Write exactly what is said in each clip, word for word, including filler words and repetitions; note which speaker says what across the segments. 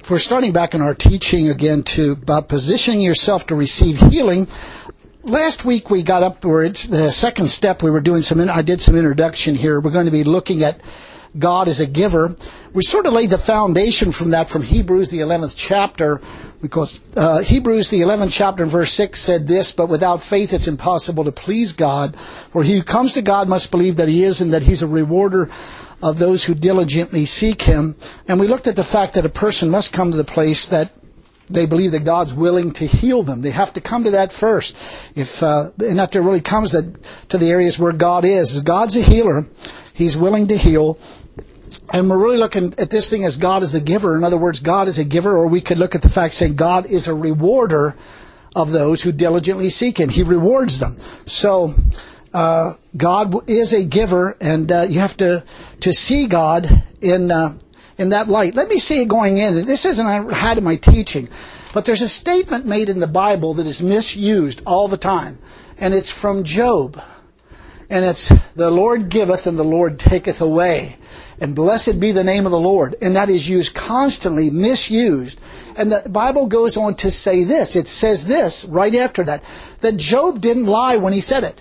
Speaker 1: we're starting back in our teaching again to about positioning yourself to receive healing. Last week we got upwards, the second step we were doing some, I did some introduction here. We're going to be looking at God as a giver. We sort of laid the foundation from that from Hebrews, the eleventh chapter, because uh, Hebrews, the eleventh chapter and verse six said this, but without faith it's impossible to please God, for he who comes to God must believe that he is and that he's a rewarder of those who diligently seek him. And we looked at the fact that a person must come to the place that they believe that God's willing to heal them. They have to come to that first. If uh, and that there really comes that, to the areas where God is. God's a healer. He's willing to heal. And we're really looking at this thing as God is the giver. In other words, God is a giver, or we could look at the fact saying God is a rewarder of those who diligently seek him. He rewards them. So uh, God is a giver, and uh, you have to to see God in uh, in that light. Let me see it going in. This isn't I had in my teaching, but there's a statement made in the Bible that is misused all the time, and it's from Job. And it's, the Lord giveth and the Lord taketh away. And blessed be the name of the Lord. And that is used constantly, misused. And the Bible goes on to say this. It says this right after that. That Job didn't lie when he said it.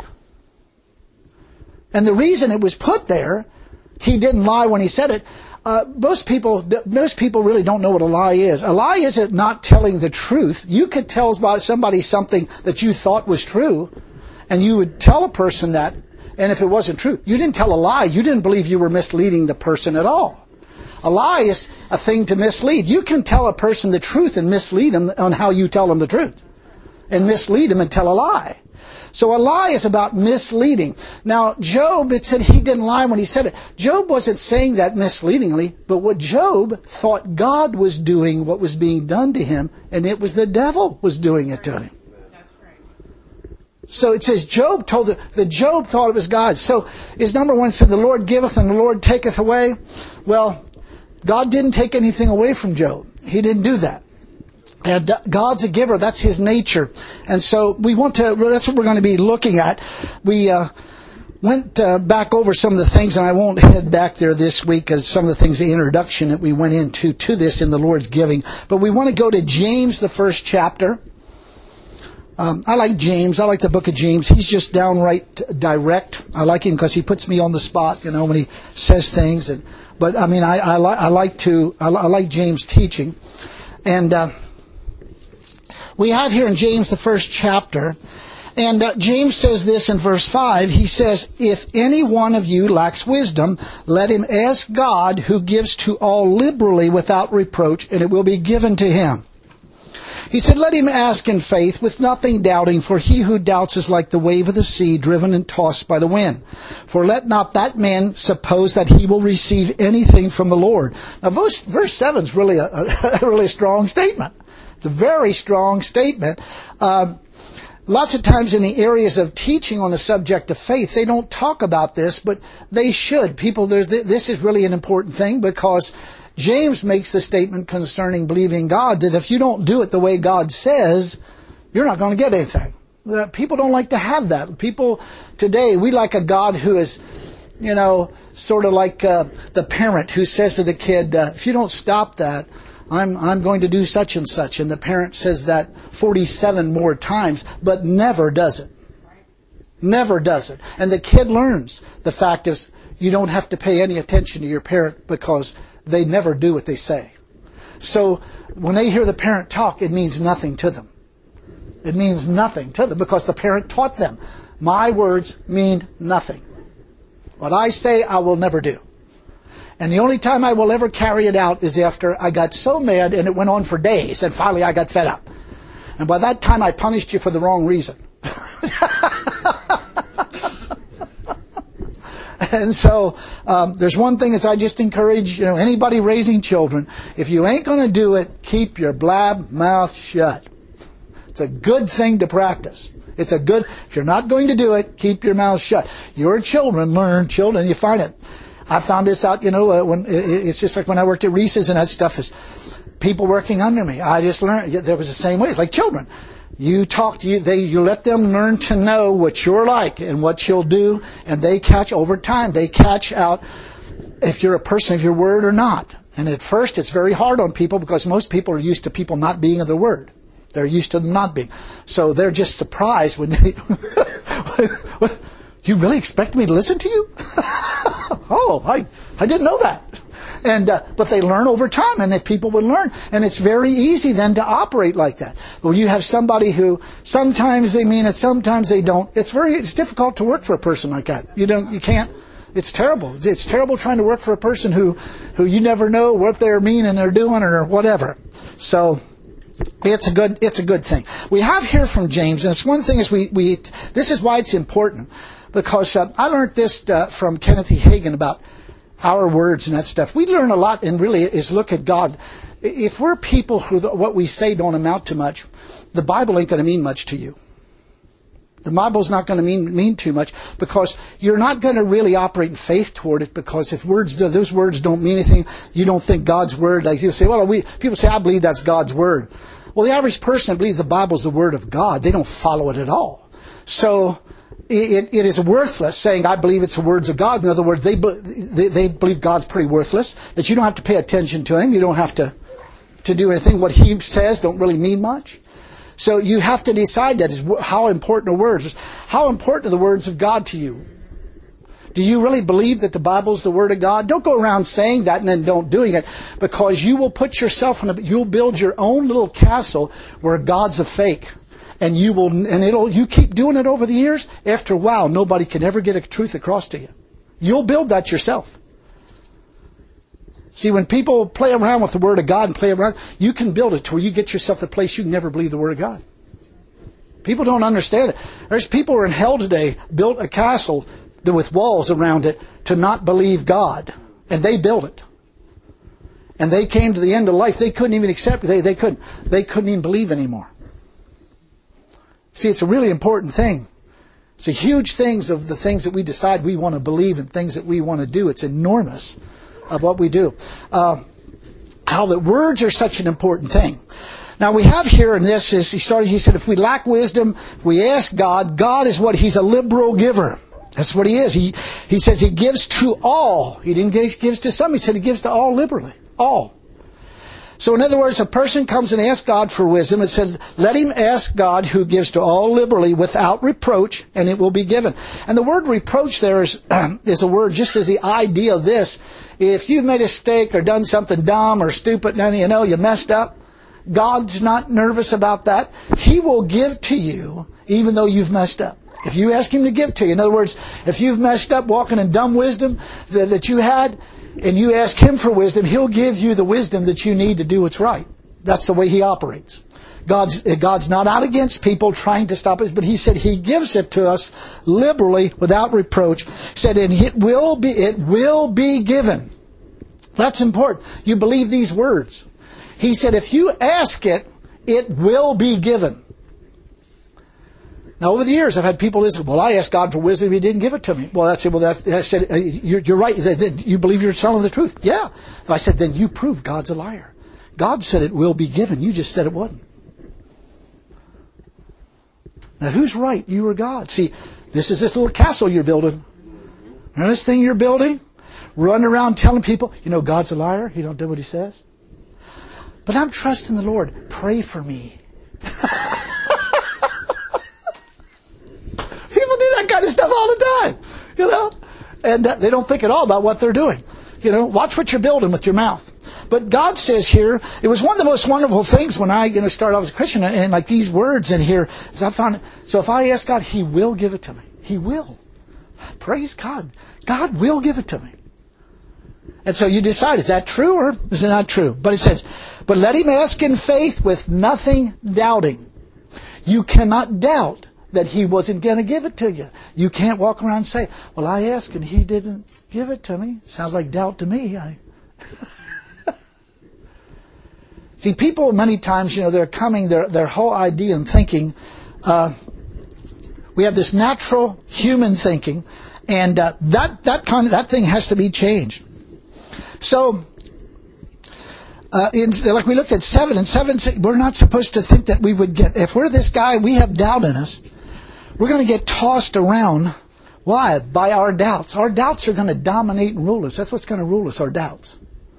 Speaker 1: And the reason it was put there, he didn't lie when he said it. Uh, most people, most people really don't know what a lie is. A lie isn't not telling the truth. You could tell somebody something that you thought was true, and you would tell a person that. And if it wasn't true, you didn't tell a lie. You didn't believe you were misleading the person at all. A lie is a thing to mislead. You can tell a person the truth and mislead them on how you tell them the truth. And mislead them and tell a lie. So a lie is about misleading. Now, Job, it said he didn't lie when he said it. Job wasn't saying that misleadingly, but what Job thought God was doing what was being done to him, and it was the devil was doing it to him. So it says Job told it, that Job thought it was God. So is number one said the Lord giveth and the Lord taketh away. Well, God didn't take anything away from Job. He didn't do that. And God's a giver. That's his nature. And so we want to, well, that's what we're going to be looking at. We uh, went uh, back over some of the things, and I won't head back there this week as some of the things, the introduction that we went into to this in the Lord's giving. But we want to go to James, the first chapter. Um, I like James. I like the book of James. He's just downright direct. I like him because he puts me on the spot, you know, when he says things. And but I mean, I, I, li- I like to. I, li- I like James' teaching, and uh, we have here in James the first chapter, and uh, James says this in verse five. He says, "If any one of you lacks wisdom, let him ask God, who gives to all liberally without reproach, and it will be given to him." He said, let him ask in faith with nothing doubting, for he who doubts is like the wave of the sea driven and tossed by the wind. For let not that man suppose that he will receive anything from the Lord. Now verse, verse seven is really a, a really strong statement. It's a very strong statement. Um, lots of times in the areas of teaching on the subject of faith, they don't talk about this, but they should. People, this is really an important thing because James makes the statement concerning believing God that if you don't do it the way God says, you're not going to get anything. People don't like to have that. People today, we like a God who is, you know, sort of like uh, the parent who says to the kid, uh, if you don't stop that, I'm I'm going to do such and such. And the parent says that forty-seven more times, but never does it. Never does it. And the kid learns. The fact is, you don't have to pay any attention to your parent because they never do what they say. So when they hear the parent talk, it means nothing to them. It means nothing to them because the parent taught them. My words mean nothing. What I say, I will never do. And the only time I will ever carry it out is after I got so mad and it went on for days and finally I got fed up. And by that time I punished you for the wrong reason. And so um, there's one thing that I just encourage, you know, anybody raising children, if you ain't going to do it, keep your blab mouth shut. It's a good thing to practice. It's a good, if you're not going to do it, keep your mouth shut. Your children learn, children, you find it. I found this out, you know, uh, when it's just like when I worked at Reese's and that stuff is people working under me. I just learned, there was the same way. It's like children. You talk to you, they, you let them learn to know what you're like and what you'll do, and they catch over time. They catch out if you're a person of your word or not. And at first it's very hard on people because most people are used to people not being in the Word. They're used to them not being. So they're just surprised when they... You really expect me to listen to you? Oh, I, I didn't know that. And uh, but they learn over time, and that people would learn. And it's very easy then to operate like that. Where you have somebody who sometimes they mean it, sometimes they don't. It's very it's difficult to work for a person like that. You don't you can't. It's terrible. It's terrible trying to work for a person who, who you never know what they're meaning they're doing or whatever. So it's a good it's a good thing. We have here from James, and it's one thing is we we this is why it's important, because uh, I learned this uh, from Kenneth E. Hagin about our words and that stuff. We learn a lot, and really is look at God. If we're people who what we say don't amount to much, the Bible ain't going to mean much to you. The Bible's not going to mean mean too much, because you're not going to really operate in faith toward it, because if words those words don't mean anything, you don't think God's Word, like you say, well, we people say, I believe that's God's Word. Well, the average person that believes the Bible's the Word of God, they don't follow it at all. So it, it is worthless saying, I believe it's the words of God. In other words, they, they, they believe God's pretty worthless, that you don't have to pay attention to Him. You don't have to, to do anything. What He says don't really mean much. So you have to decide that is how important the words. How important are the words of God to you? Do you really believe that the Bible is the Word of God? Don't go around saying that and then don't doing it, because you will put yourself in a, you'll build your own little castle where God's a fake. And you will, and it'll, you keep doing it over the years. After a while, nobody can ever get a truth across to you. You'll build that yourself. See, when people play around with the Word of God and play around, you can build it to where you get yourself a place you can never believe the Word of God. People don't understand it. There's people who are in hell today, built a castle with walls around it to not believe God. And they built it. And they came to the end of life. They couldn't even accept it. They, they couldn't, they couldn't even believe anymore. See, it's a really important thing. It's a huge things of the things that we decide we want to believe and things that we want to do. It's enormous of what we do. Uh, how the words are such an important thing. Now we have here in this is he started. He said, if we lack wisdom, we ask God. God is what? He's a liberal giver. That's what He is. He he says He gives to all. He didn't give gives to some. He said He gives to all liberally. All. So in other words, a person comes and asks God for wisdom. It said, let him ask God who gives to all liberally without reproach, and it will be given. And the word reproach there is, is a word just as the idea of this. If you've made a mistake or done something dumb or stupid, and you know you messed up, God's not nervous about that. He will give to you even though you've messed up. If you ask Him to give to you. In other words, if you've messed up walking in dumb wisdom that, that you had, and you ask Him for wisdom, He'll give you the wisdom that you need to do what's right. That's the way He operates. God's, God's not out against people trying to stop it, but He said He gives it to us liberally without reproach. He said, and it will be, it will be given. That's important. You believe these words. He said, if you ask it, it will be given. Now, over the years, I've had people listen, well, I asked God for wisdom, He didn't give it to me. Well, I said, well, that, I said, you're, you're right. You believe you're telling the truth. Yeah. I said, then you prove God's a liar. God said it will be given. You just said it wasn't. Now, who's right? You or God? See, this is this little castle you're building. Remember this thing you're building? Running around telling people, you know, God's a liar. He don't do what He says. But I'm trusting the Lord. Pray for me. That kind of stuff all the time, you know, and uh, they don't think at all about what they're doing. You know, watch what you're building with your mouth. But God says here, it was one of the most wonderful things when I, you know, started off as a Christian, and, and like these words in here, is I found it. So if I ask God, He will give it to me. He will. Praise God. God will give it to me. And so you decide, is that true or is it not true? But it says, but let him ask in faith with nothing doubting. You cannot doubt that He wasn't going to give it to you. You can't walk around and say, well, I asked and He didn't give it to me. Sounds like doubt to me. I... See, people many times, you know, they're coming, their their whole idea and thinking, uh, we have this natural human thinking, and uh, that that kind of that thing has to be changed. So, uh, in, like we looked at seven and seven, we're not supposed to think that we would get. If we're this guy, we have doubt in us. We're going to get tossed around. Why? By our doubts. Our doubts are going to dominate and rule us. That's what's going to rule us, our doubts.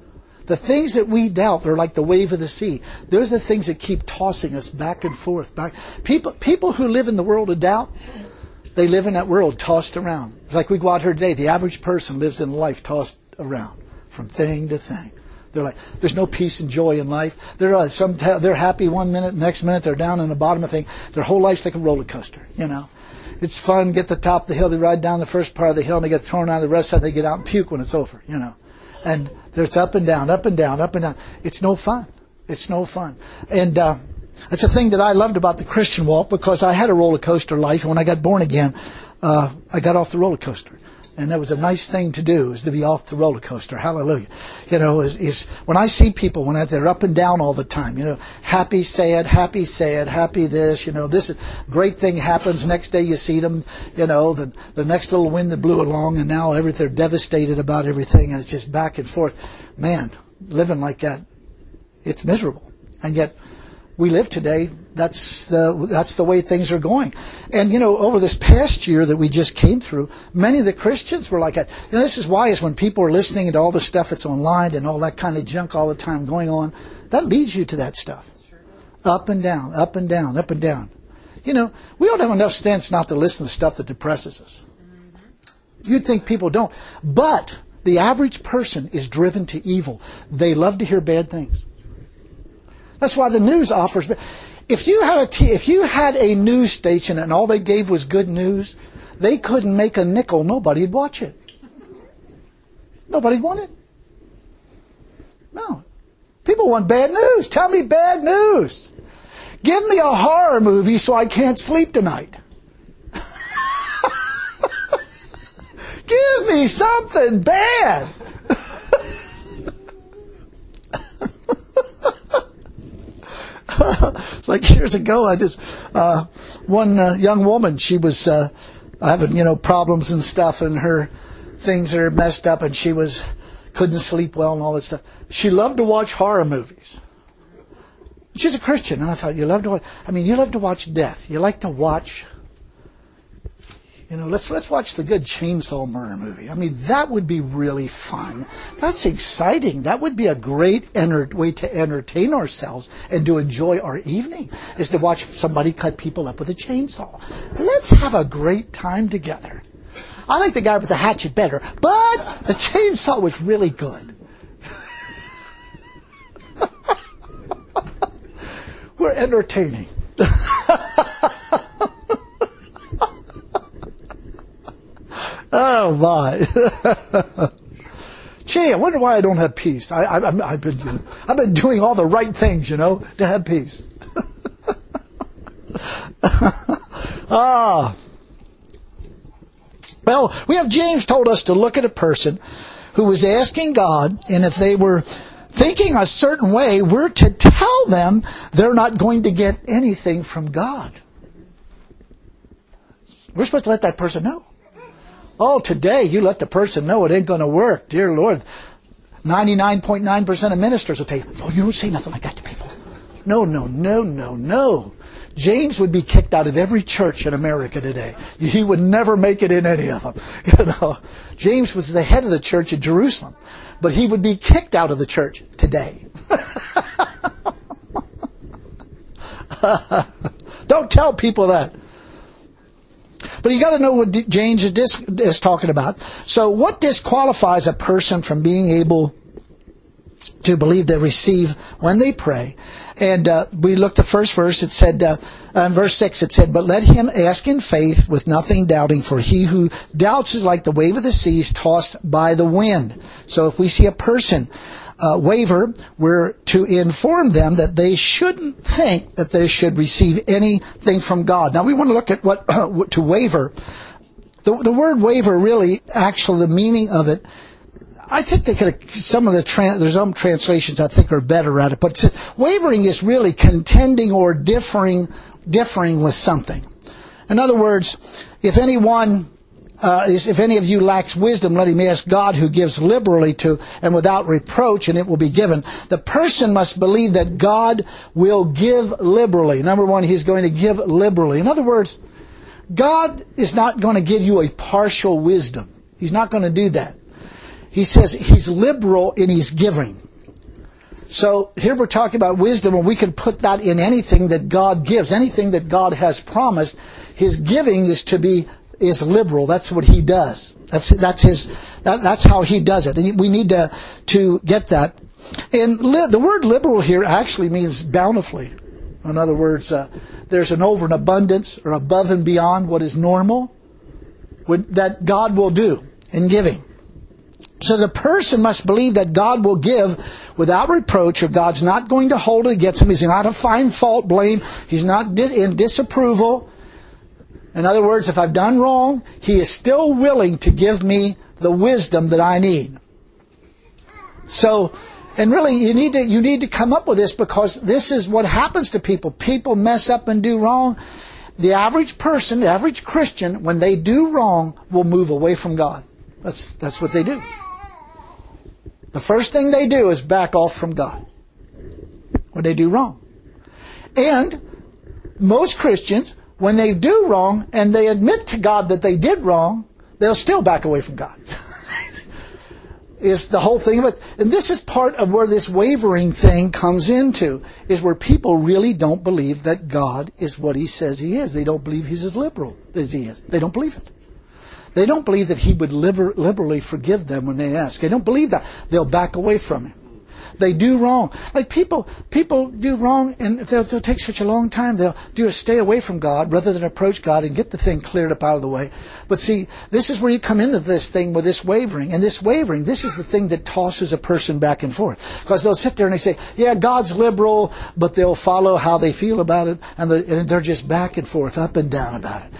Speaker 1: The things that we doubt are like the wave of the sea. Those are the things that keep tossing us back and forth. Back. People, people who live in the world of doubt, they live in that world tossed around. It's like we go out here today. The average person lives in life tossed around from thing to thing. They're like, there's no peace and joy in life. They're uh, some they're happy one minute, next minute they're down in the bottom of the thing. Their whole life's like a roller coaster, you know. It's fun, get to the top of the hill, they ride down the first part of the hill and they get thrown out, the rest of it they get out and puke when it's over, you know. And it's up and down, up and down, up and down. It's no fun. It's no fun. And uh, that's the thing that I loved about the Christian walk, because I had a roller coaster life. And when I got born again, uh, I got off the roller coaster. And that was a nice thing to do, is to be off the roller coaster. Hallelujah. You know, is, is when I see people, when they're up and down all the time, you know, happy, sad, happy, sad, happy this, you know, this great thing happens. Next day you see them, you know, the, the next little wind that blew along, and now everything, they're devastated about everything, and it's just back and forth. Man, living like that, it's miserable. And yet, we live today, that's the that's the way things are going. And, you know, over this past year that we just came through, many of the Christians were like that. You know, this is why is when people are listening to all the stuff that's online and all that kind of junk all the time going on, that leads you to that stuff. Up and down, up and down, up and down. You know, we don't have enough sense not to listen to stuff that depresses us. You'd think people don't. But the average person is driven to evil. They love to hear bad things. That's why the news offers. If you had a t- if you had a news station and all they gave was good news, they couldn't make a nickel. Nobody'd watch it. Nobody'd want it. No. People want bad news. Tell me bad news. Give me a horror movie so I can't sleep tonight. Give me something bad. It's like years ago, I just, uh, one uh, young woman, she was uh, having, you know, problems and stuff, and her things are messed up, and she was, couldn't sleep well and all that stuff. She loved to watch horror movies. She's a Christian, and I thought, you love to watch, I mean, you love to watch death. You like to watch, you know, let's let's watch the good Chainsaw Murder movie. I mean, that would be really fun. That's exciting. That would be a great enter- way to entertain ourselves and to enjoy our evening, is to watch somebody cut people up with a chainsaw. Let's have a great time together. I like the guy with the hatchet better, but the chainsaw was really good. We're entertaining. Oh my! Gee, I wonder why I don't have peace. I, I, I've been, you know, I've been doing all the right things, you know, to have peace. Ah. Well, we have James told us to look at a person who was asking God, and if they were thinking a certain way, we're to tell them they're not going to get anything from God. We're supposed to let that person know. Oh, today you let the person know it ain't going to work. Dear Lord, ninety-nine point nine percent of ministers will tell you, no, you don't say nothing like that to people. No, no, no, no, no. James would be kicked out of every church in America today. He would never make it in any of them. You know, James was the head of the church in Jerusalem, but he would be kicked out of the church today. Don't tell people that. But you got to know what James is, dis- is talking about. So what disqualifies a person from being able to believe they receive when they pray? And uh, we looked at the first verse. It said, uh, in verse six, it said, but let him ask in faith with nothing doubting, for he who doubts is like the wave of the seas tossed by the wind. So if we see a person uh, waver, we're to inform them that they shouldn't think that they should receive anything from God. Now we want to look at what uh, to waver. The, the word waver really, actually the meaning of it, I think they could, some of the, trans, there's some translations I think are better at it, but it says, wavering is really contending or differing, differing with something. In other words, if anyone, uh, is, if any of you lacks wisdom, let him ask God, who gives liberally to and without reproach, and it will be given. The person must believe that God will give liberally. Number one, He's going to give liberally. In other words, God is not going to give you a partial wisdom. He's not going to do that. He says He's liberal in His giving. So here we're talking about wisdom, and we can put that in anything that God gives, anything that God has promised. His giving is to be is liberal. That's what He does. That's that's His. That, that's how He does it. And we need to to get that. And li- the word liberal here actually means bountifully. In other words, uh, there's an over and abundance or above and beyond what is normal would, that God will do in giving. So the person must believe that God will give without reproach, or God's not going to hold it against him. He's not to find fault, blame. He's not dis- in disapproval. In other words, if I've done wrong, He is still willing to give me the wisdom that I need. So, and really, you need to you need to come up with this, because this is what happens to people. People mess up and do wrong. The average person, the average Christian, when they do wrong, will move away from God. That's that's what they do. The first thing they do is back off from God when they do wrong. And most Christians, when they do wrong and they admit to God that they did wrong, they'll still back away from God. Is the whole thing of it. And this is part of where this wavering thing comes into, is where people really don't believe that God is what He says He is. They don't believe He's as liberal as He is. They don't believe it. They don't believe that He would liber- liberally forgive them when they ask. They don't believe that. They'll back away from Him. They do wrong. Like people, people do wrong, and they'll, they'll take such a long time. They'll do a stay away from God rather than approach God and get the thing cleared up out of the way. But see, this is where you come into this thing with this wavering. And this wavering, this is the thing that tosses a person back and forth. Because they'll sit there and they say, yeah, God's liberal, but they'll follow how they feel about it. And they're, and they're just back and forth, up and down about it.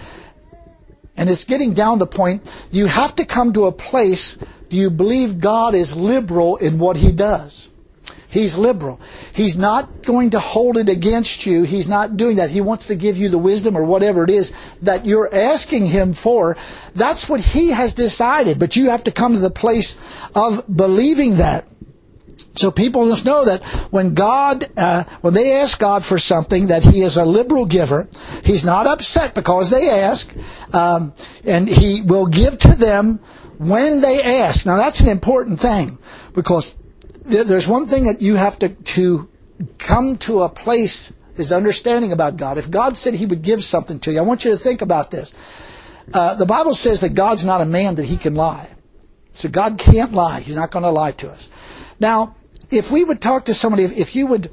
Speaker 1: And it's getting down to the point, you have to come to a place, do you believe God is liberal in what He does? He's liberal. He's not going to hold it against you. He's not doing that. He wants to give you the wisdom or whatever it is that you're asking Him for. That's what He has decided. But you have to come to the place of believing that. So people must know that when God, uh, when they ask God for something, that He is a liberal giver. He's not upset because they ask, um, and He will give to them when they ask. Now that's an important thing, because there's one thing that you have to, to come to a place is understanding about God. If God said He would give something to you, I want you to think about this. Uh, the Bible says that God's not a man that He can lie. So God can't lie. He's not going to lie to us. Now, if we would talk to somebody, if, if you would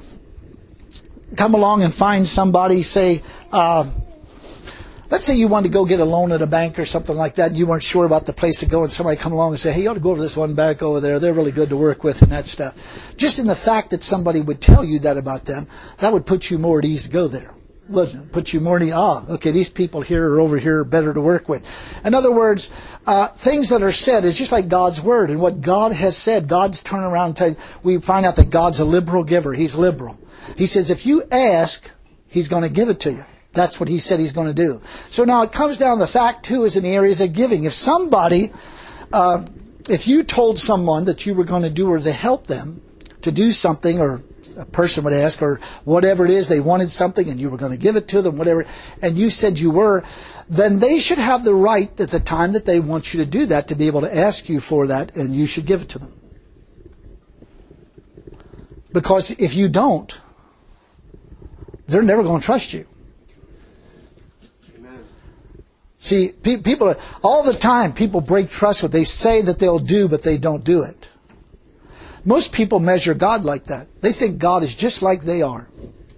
Speaker 1: come along and find somebody, say, uh, let's say you wanted to go get a loan at a bank or something like that, and you weren't sure about the place to go, and somebody come along and say, hey, you ought to go to this one bank over there. They're really good to work with and that stuff. Just in the fact that somebody would tell you that about them, that would put you more at ease to go there. Wouldn't it? Put you more at ease. Ah, okay, these people here or over here are better to work with. In other words, uh, things that are said is just like God's Word. And what God has said, God's turn around and tell you, we find out that God's a liberal giver. He's liberal. He says if you ask, He's going to give it to you. That's what He said He's going to do. So now it comes down to the fact, too, is in the areas of giving. If somebody, uh, if you told someone that you were going to do or to help them to do something, or a person would ask, or whatever it is, they wanted something and you were going to give it to them, whatever, and you said you were, then they should have the right at the time that they want you to do that to be able to ask you for that, and you should give it to them. Because if you don't, they're never going to trust you. See, pe- people, all the time, people break trust what they say that they'll do, but they don't do it. Most people measure God like that. They think God is just like they are.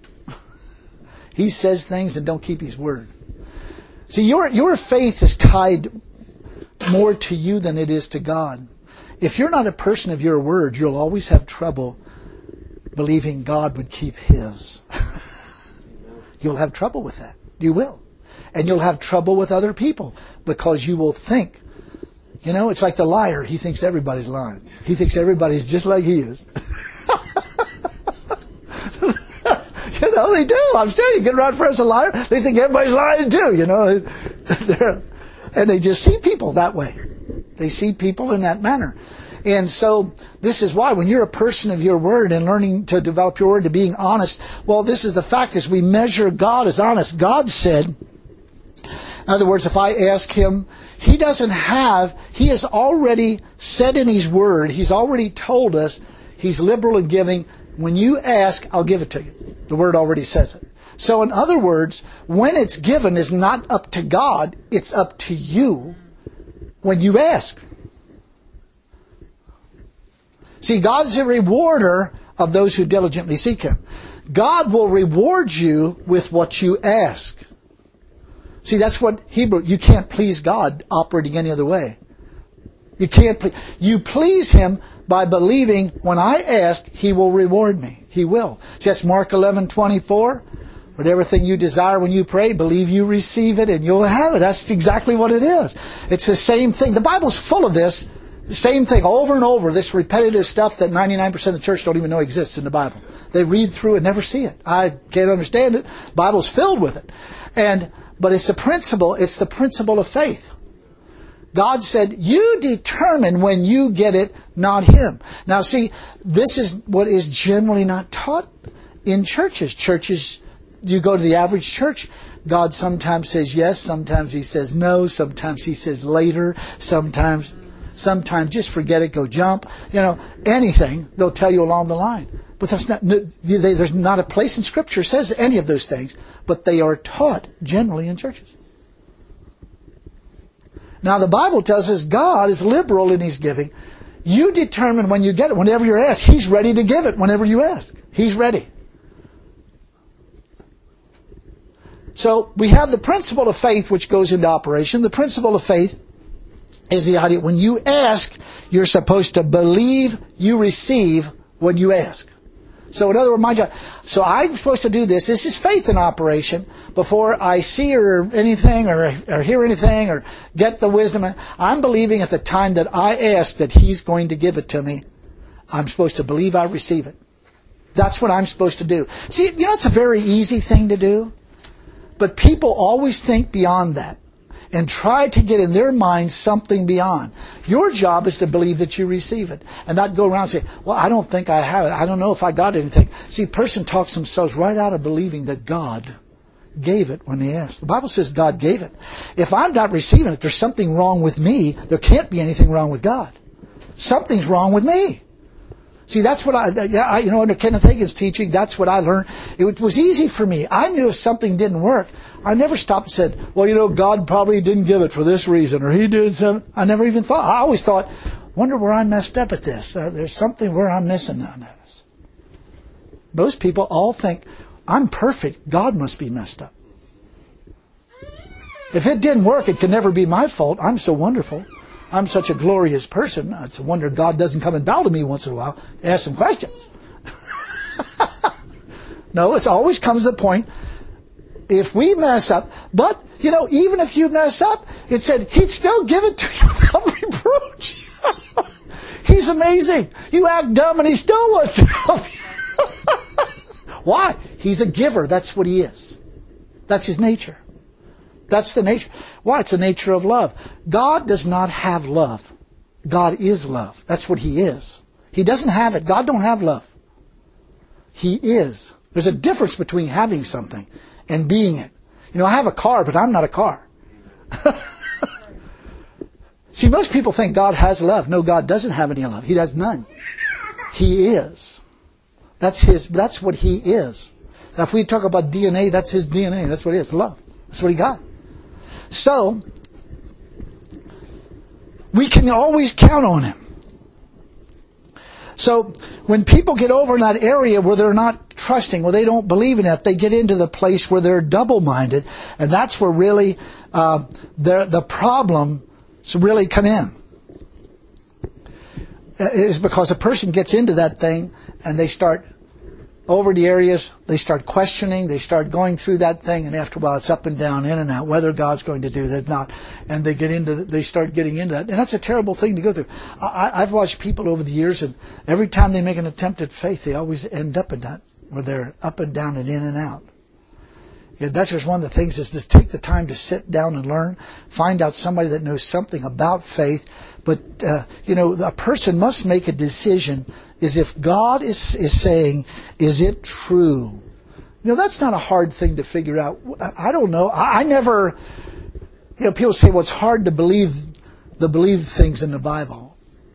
Speaker 1: He says things and don't keep His word. See, your, your faith is tied more to you than it is to God. If you're not a person of your word, you'll always have trouble believing God would keep His. You'll have trouble with that. You will. And you'll have trouble with other people, because you will think, you know, it's like the liar. He thinks everybody's lying. He thinks everybody's just like he is. You know, they do. I'm telling you, get around for us a liar. They think everybody's lying too, you know. And they just see people that way. They see people in that manner. And so this is why when you're a person of your word and learning to develop your word, to being honest, well, this is the fact, is we measure God as honest. God said, in other words, if I ask Him, He doesn't have, He has already said in His word, He's already told us He's liberal in giving, when you ask, I'll give it to you. The Word already says it. So in other words, when it's given is not up to God, it's up to you when you ask. See, God is a rewarder of those who diligently seek Him. God will reward you with what you ask. See, that's what Hebrew, you can't please God operating any other way. You can't please, you please Him by believing when I ask, He will reward me. He will. See, that's Mark eleven twenty-four. Whatever thing you desire when you pray, believe you receive it and you'll have it. That's exactly what it is. It's the same thing. The Bible's full of this. The same thing over and over. This repetitive stuff that ninety-nine percent of the church don't even know exists in the Bible. They read through and never see it. I can't understand it. The Bible's filled with it. And, but it's the principle, it's the principle of faith. God said, you determine when you get it, not Him. Now see, this is what is generally not taught in churches. Churches, you go to the average church, God sometimes says yes, sometimes He says no, sometimes He says later, sometimes, sometimes just forget it, go jump. You know, anything, they'll tell you along the line. But that's not, there's not a place in Scripture that says any of those things, but they are taught generally in churches. Now the Bible tells us God is liberal in His giving. You determine when you get it. Whenever you're asked, He's ready to give it whenever you ask. He's ready. So we have the principle of faith which goes into operation. The principle of faith is the idea when you ask, you're supposed to believe you receive when you ask. So in other words, my job, so I'm supposed to do this. This is faith in operation before I see or anything or, or hear anything or get the wisdom. I'm believing at the time that I ask that He's going to give it to me. I'm supposed to believe I receive it. That's what I'm supposed to do. See, you know, it's a very easy thing to do. But people always think beyond that and try to get in their minds something beyond. Your job is to believe that you receive it and not go around and say, well, I don't think I have it. I don't know if I got anything. See, a person talks themselves right out of believing that God gave it when they asked. The Bible says God gave it. If I'm not receiving it, there's something wrong with me. There can't be anything wrong with God. Something's wrong with me. See, that's what I, I, you know, under Kenneth Hagin's teaching, that's what I learned. It was easy for me. I knew if something didn't work, I never stopped and said, well, you know, God probably didn't give it for this reason, or He did something. I never even thought. I always thought, wonder where I messed up at this. There's something where I'm missing on this. Most people all think, I'm perfect. God must be messed up. If it didn't work, it could never be my fault. I'm so wonderful. I'm such a glorious person. It's a wonder God doesn't come and bow to me once in a while and ask some questions. No, it always comes to the point, if we mess up, but, you know, even if you mess up, it said He'd still give it to you without reproach. He's amazing. You act dumb and He still wants to help you. Why? He's a giver. That's what He is. That's His nature. That's the nature. Why? It's the nature of love. God does not have love. God is love. That's what He is. He doesn't have it. God don't have love. He is. There's a difference between having something and being it. You know, I have a car, but I'm not a car. See, most people think God has love. No, God doesn't have any love. He has none. He is. That's His, that's what He is. Now, if we talk about D N A, that's His D N A. That's what it is. Love. That's what He got. So, we can always count on Him. So, when people get over in that area where they're not trusting, where they don't believe in it, they get into the place where they're double-minded, and that's where really uh, the the problems really come in. Is because a person gets into that thing and they start over the areas, they start questioning, they start going through that thing, and after a while it's up and down, in and out, whether God's going to do that or not. And they get into, they start getting into that. And that's a terrible thing to go through. I, I've watched people over the years, and every time they make an attempt at faith, they always end up in that, where they're up and down and in and out. Yeah, that's just one of the things, is to take the time to sit down and learn, find out somebody that knows something about faith. But, uh, you know, a person must make a decision, is if God is is saying, is it true? You know, that's not a hard thing to figure out. I don't know. I, I never, you know, people say, well, it's hard to believe the believe things in the Bible. I,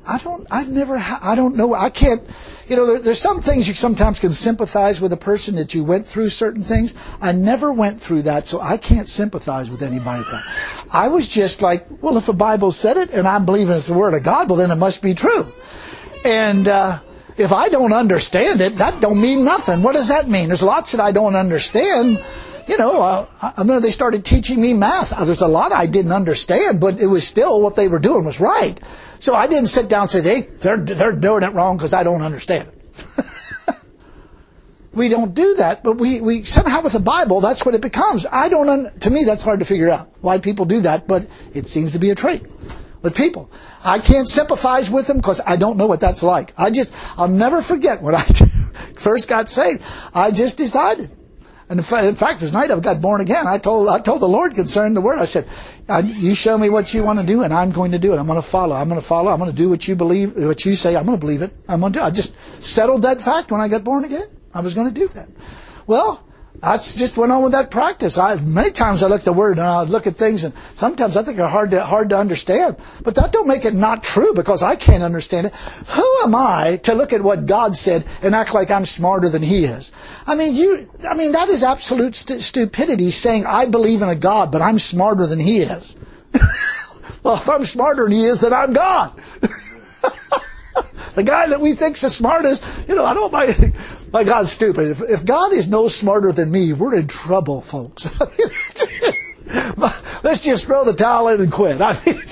Speaker 1: I don't, I've never, ha- I don't know, I can't, you know, there, there's some things you sometimes can sympathize with a person that you went through certain things. I never went through that, so I can't sympathize with anybody like that. I was just like, well, if the Bible said it and I'm believing it's the Word of God, well, then it must be true. And, uh, if I don't understand it, that don't mean nothing. What does that mean? There's lots that I don't understand. You know, uh, I remember they started teaching me math. There's a lot I didn't understand, but it was still what they were doing was right. So I didn't sit down and say, hey, they're, they're doing it wrong because I don't understand it. We don't do that, but we, we somehow with the Bible, that's what it becomes. I don't, un- to me, that's hard to figure out why people do that, but it seems to be a trait with people. I can't sympathize with them because I don't know what that's like. I just, I'll never forget when I first got saved. I just decided. And in fact, in fact, this night I got born again. I told I told the Lord concerning the Word. I said, "You show me what you want to do, and I'm going to do it. I'm going to follow. I'm going to follow. I'm going to do what you believe, what you say. I'm going to believe it. I'm going to do it." I just settled that fact when I got born again. I was going to do that. Well, I just went on with that practice. I many times I look at the Word and I look at things, and sometimes I think they're hard to hard to understand. But that don't make it not true because I can't understand it. Who am I to look at what God said and act like I'm smarter than He is? I mean, you. I mean, that is absolute st- stupidity. Saying I believe in a God, but I'm smarter than He is. Well, if I'm smarter than He is, then I'm God. The guy that we think's the smartest, you know, I don't mind. My God's stupid. If, if God is no smarter than me, we're in trouble, folks. Let's just throw the towel in and quit. I mean,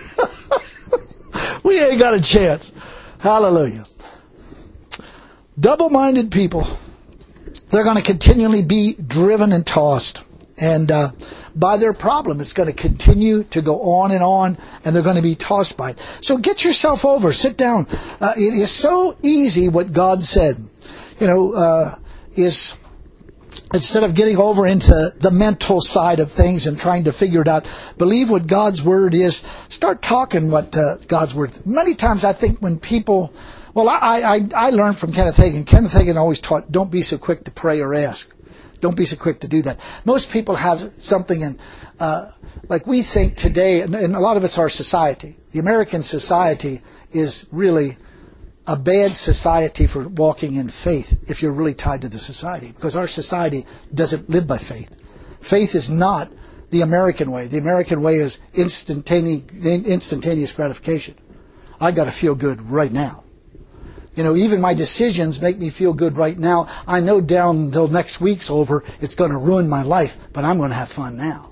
Speaker 1: we ain't got a chance. Hallelujah. Double-minded people, they're going to continually be driven and tossed. And uh, by their problem, it's going to continue to go on and on, and they're going to be tossed by it. So get yourself over. Sit down. Uh, it is so easy what God said. You know, uh, is instead of getting over into the mental side of things and trying to figure it out, believe what God's Word is. Start talking what uh, God's Word. Many times I think when people, well, I, I, I learned from Kenneth Hagin. Kenneth Hagin always taught, don't be so quick to pray or ask. Don't be so quick to do that. Most people have something in, uh, like we think today, and, and a lot of it's our society. The American society is really a bad society for walking in faith if you're really tied to the society. Because our society doesn't live by faith. Faith is not the American way. The American way is instantaneous, instantaneous gratification. I got to feel good right now. You know, even my decisions make me feel good right now. I know down until next week's over, it's going to ruin my life, but I'm going to have fun now.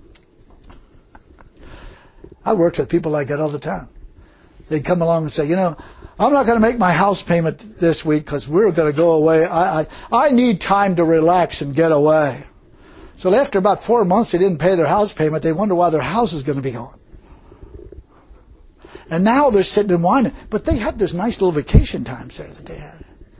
Speaker 1: I worked with people like that all the time. They'd come along and say, you know, I'm not going to make my house payment this week because we're going to go away. I, I I need time to relax and get away. So after about four months they didn't pay their house payment, they wonder why their house is going to be gone. And now they're sitting and whining. But they had those nice little vacation times there that they had.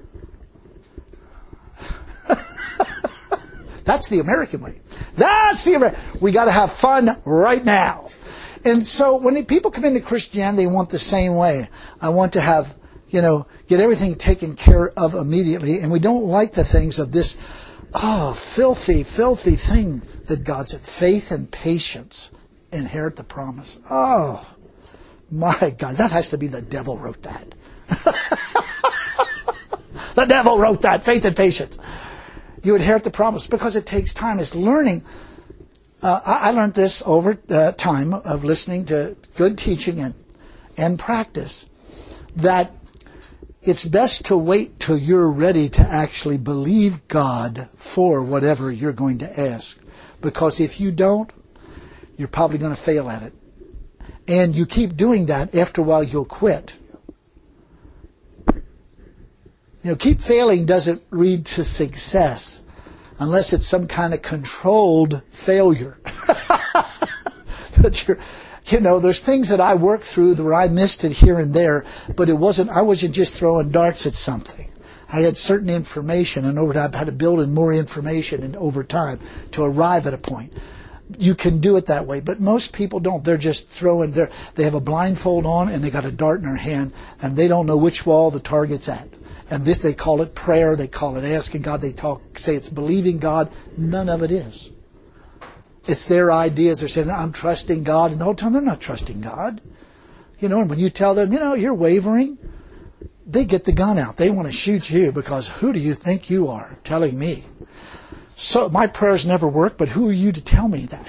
Speaker 1: That's the American way. That's the American. We got to have fun right now. And so when people come into Christianity, they want the same way. I want to have, you know, get everything taken care of immediately. And we don't like the things of this, oh, filthy, filthy thing that God said. Faith and patience inherit the promise. Oh, my God, that has to be the devil wrote that. The devil wrote that, faith and patience. You inherit the promise because it takes time. It's learning. Uh, I, I learned this over uh, time of listening to good teaching and, and practice, that it's best to wait till you're ready to actually believe God for whatever you're going to ask. Because if you don't, you're probably going to fail at it. And you keep doing that, after a while you'll quit. You know, keep failing doesn't lead to success unless it's some kind of controlled failure. But you're, you know, there's things that I worked through where I missed it here and there, but it wasn't, I wasn't just throwing darts at something. I had certain information, and over time I had to build in more information and over time to arrive at a point. You can do it that way, but most people don't. They're just throwing their, they have a blindfold on and they got a dart in their hand and they don't know which wall the target's at. And this, they call it prayer, they call it asking God, they talk, say it's believing God. None of it is. It's their ideas. They're saying, I'm trusting God, and the whole time they're not trusting God. You know, and when you tell them, you know, you're wavering, they get the gun out. They want to shoot you because who do you think you are telling me? So my prayers never work, but who are you to tell me that?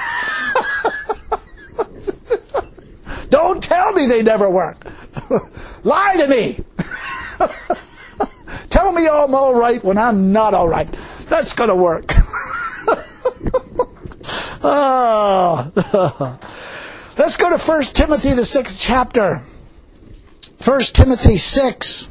Speaker 1: Don't tell me they never work. Lie to me. Tell me I'm all right when I'm not all right. That's going to work. Oh. Let's go to First Timothy, the sixth chapter. First Timothy six.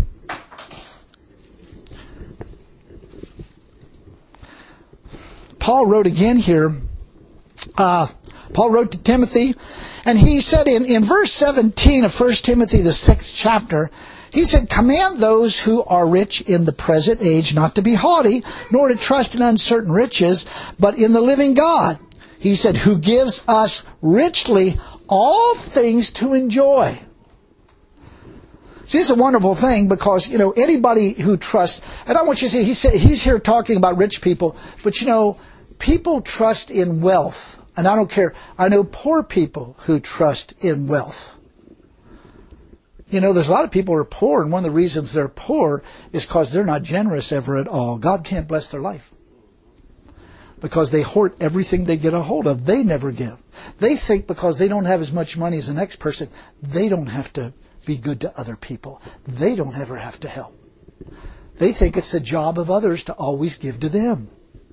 Speaker 1: Paul wrote again here. Uh, Paul wrote to Timothy, and he said in, in verse seventeen of First Timothy, the sixth chapter, he said, "Command those who are rich in the present age not to be haughty, nor to trust in uncertain riches, but in the living God." He said, "Who gives us richly all things to enjoy." See, it's a wonderful thing because, you know, anybody who trusts, and I want you to see, he said, he's here talking about rich people, but you know, people trust in wealth. And I don't care. I know poor people who trust in wealth. You know, there's a lot of people who are poor, and one of the reasons they're poor is because they're not generous ever at all. God can't bless their life. Because they hoard everything they get a hold of. They never give. They think because they don't have as much money as the next person, they don't have to be good to other people. They don't ever have to help. They think it's the job of others to always give to them.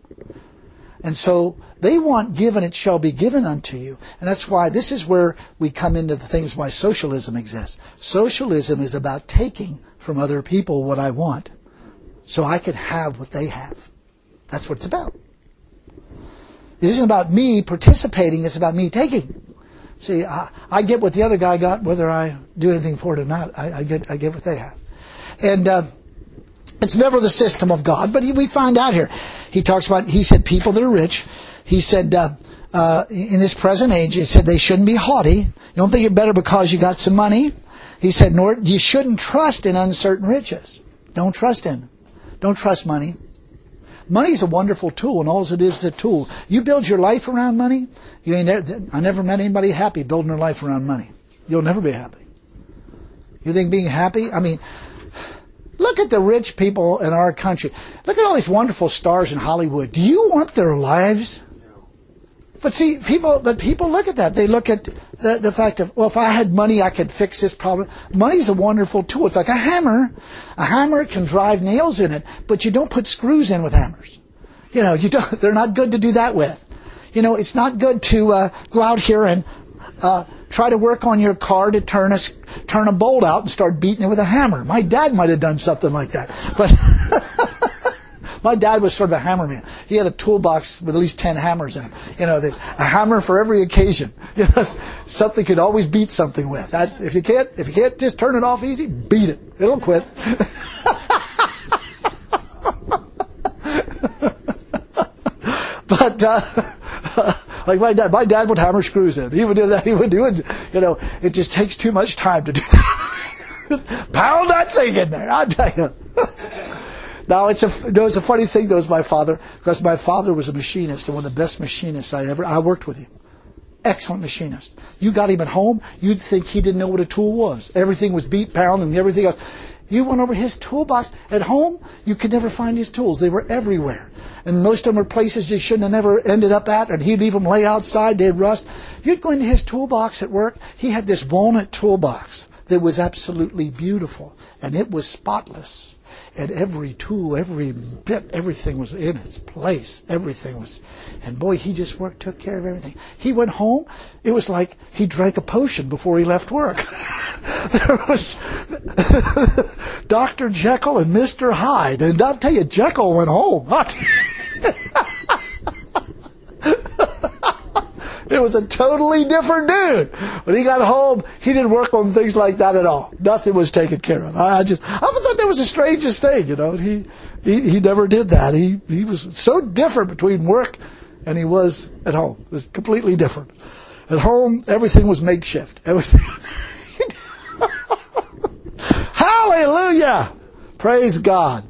Speaker 1: And so they want given, it shall be given unto you. And that's why this is where we come into the things why socialism exists. Socialism is about taking from other people what I want so I can have what they have. That's what it's about. It isn't about me participating, it's about me taking. See, I, I get what the other guy got, whether I do anything for it or not. I, I get I get what they have. And uh, it's never the system of God. But he, we find out here. He talks about, he said, people that are rich. He said, uh, uh, in this present age, he said they shouldn't be haughty. You don't think you're better because you got some money. He said, nor you shouldn't trust in uncertain riches. Don't trust in. Don't trust money. Money's a wonderful tool, and all it is is a tool. You build your life around money, you ain't never, I never met anybody happy building their life around money. You'll never be happy. You think being happy? I mean, look at the rich people in our country. Look at all these wonderful stars in Hollywood. Do you want their lives? But see, people, but people look at that. They look at the, the fact of, well, if I had money, I could fix this problem. Money's a wonderful tool. It's like a hammer. A hammer can drive nails in it, but you don't put screws in with hammers. You know, you don't, they're not good to do that with. You know, it's not good to uh, go out here and uh, try to work on your car to turn a, turn a bolt out and start beating it with a hammer. My dad might have done something like that. But my dad was sort of a hammer man. He had a toolbox with at least ten hammers in it. You know, the, a hammer for every occasion. You know, something could always beat something with. That, if you can't, if you can't just turn it off easy, beat it. It'll quit. But uh, like my dad, my dad would hammer screws in. He would do that. He would do it. You know, it just takes too much time to do that. Pound that thing in there. I'll tell you. Now, it's a, it was a funny thing, though, was my father, because my father was a machinist, and one of the best machinists I ever, I worked with him. Excellent machinist. You got him at home, you'd think he didn't know what a tool was. Everything was beat, pound, and everything else. You went over his toolbox. At home, you could never find his tools. They were everywhere. And most of them were places you shouldn't have never ended up at, and he'd leave them lay outside, they'd rust. You'd go into his toolbox at work. He had this walnut toolbox that was absolutely beautiful, and it was spotless. And every tool, every bit, everything was in its place. Everything was, and boy, he just worked, took care of everything. He went home. It was like he drank a potion before he left work. There was Doctor Jekyll and Mister Hyde, and I'll tell you, Jekyll went home. It was a totally different dude. When he got home, he didn't work on things like that at all. Nothing was taken care of. I just, I thought that was the strangest thing, you know. He, he, he never did that. He, he was so different between work and he was at home. It was completely different. At home, everything was makeshift. Everything. Hallelujah! Praise God.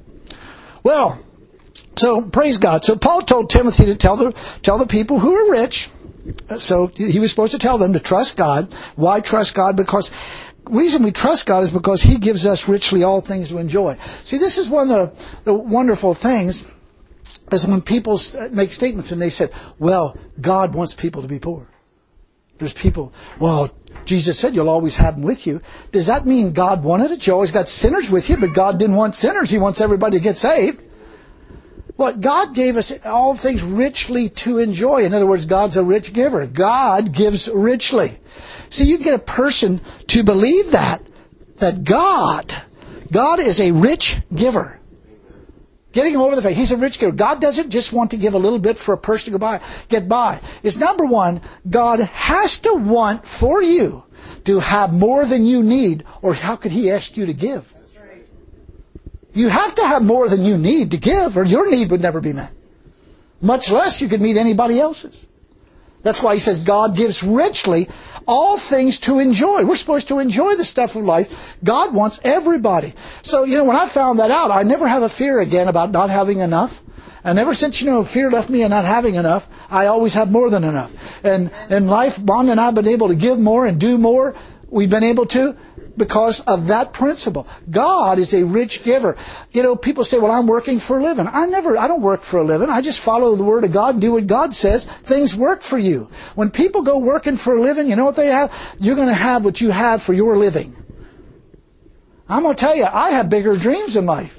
Speaker 1: Well, so praise God. So Paul told Timothy to tell the tell the people who are rich. So he was supposed to tell them to trust God. Why trust God? Because the reason we trust God is because He gives us richly all things to enjoy. See, this is one of the, the wonderful things is when people make statements and they said, well, God wants people to be poor. There's people, well, Jesus said you'll always have them with you. Does that mean God wanted it? You always got sinners with you, but God didn't want sinners. He wants everybody to get saved. Well, God gave us all things richly to enjoy. In other words, God's a rich giver. God gives richly. See, you get a person to believe that, that God, God is a rich giver. Getting over the fact, He's a rich giver. God doesn't just want to give a little bit for a person to go by, get by. It's number one, God has to want for you to have more than you need, or how could He ask you to give? You have to have more than you need to give, or your need would never be met. Much less you could meet anybody else's. That's why He says God gives richly all things to enjoy. We're supposed to enjoy the stuff of life. God wants everybody. So, you know, when I found that out, I never have a fear again about not having enough. And ever since, you know, fear left me and not having enough, I always have more than enough. And in life, Rhonda and I have been able to give more and do more. We've been able to because of that principle. God is a rich giver. You know, people say, well, I'm working for a living. I never, I don't work for a living. I just follow the Word of God and do what God says. Things work for you. When people go working for a living, you know what they have? You're going to have what you have for your living. I'm going to tell you, I have bigger dreams in life.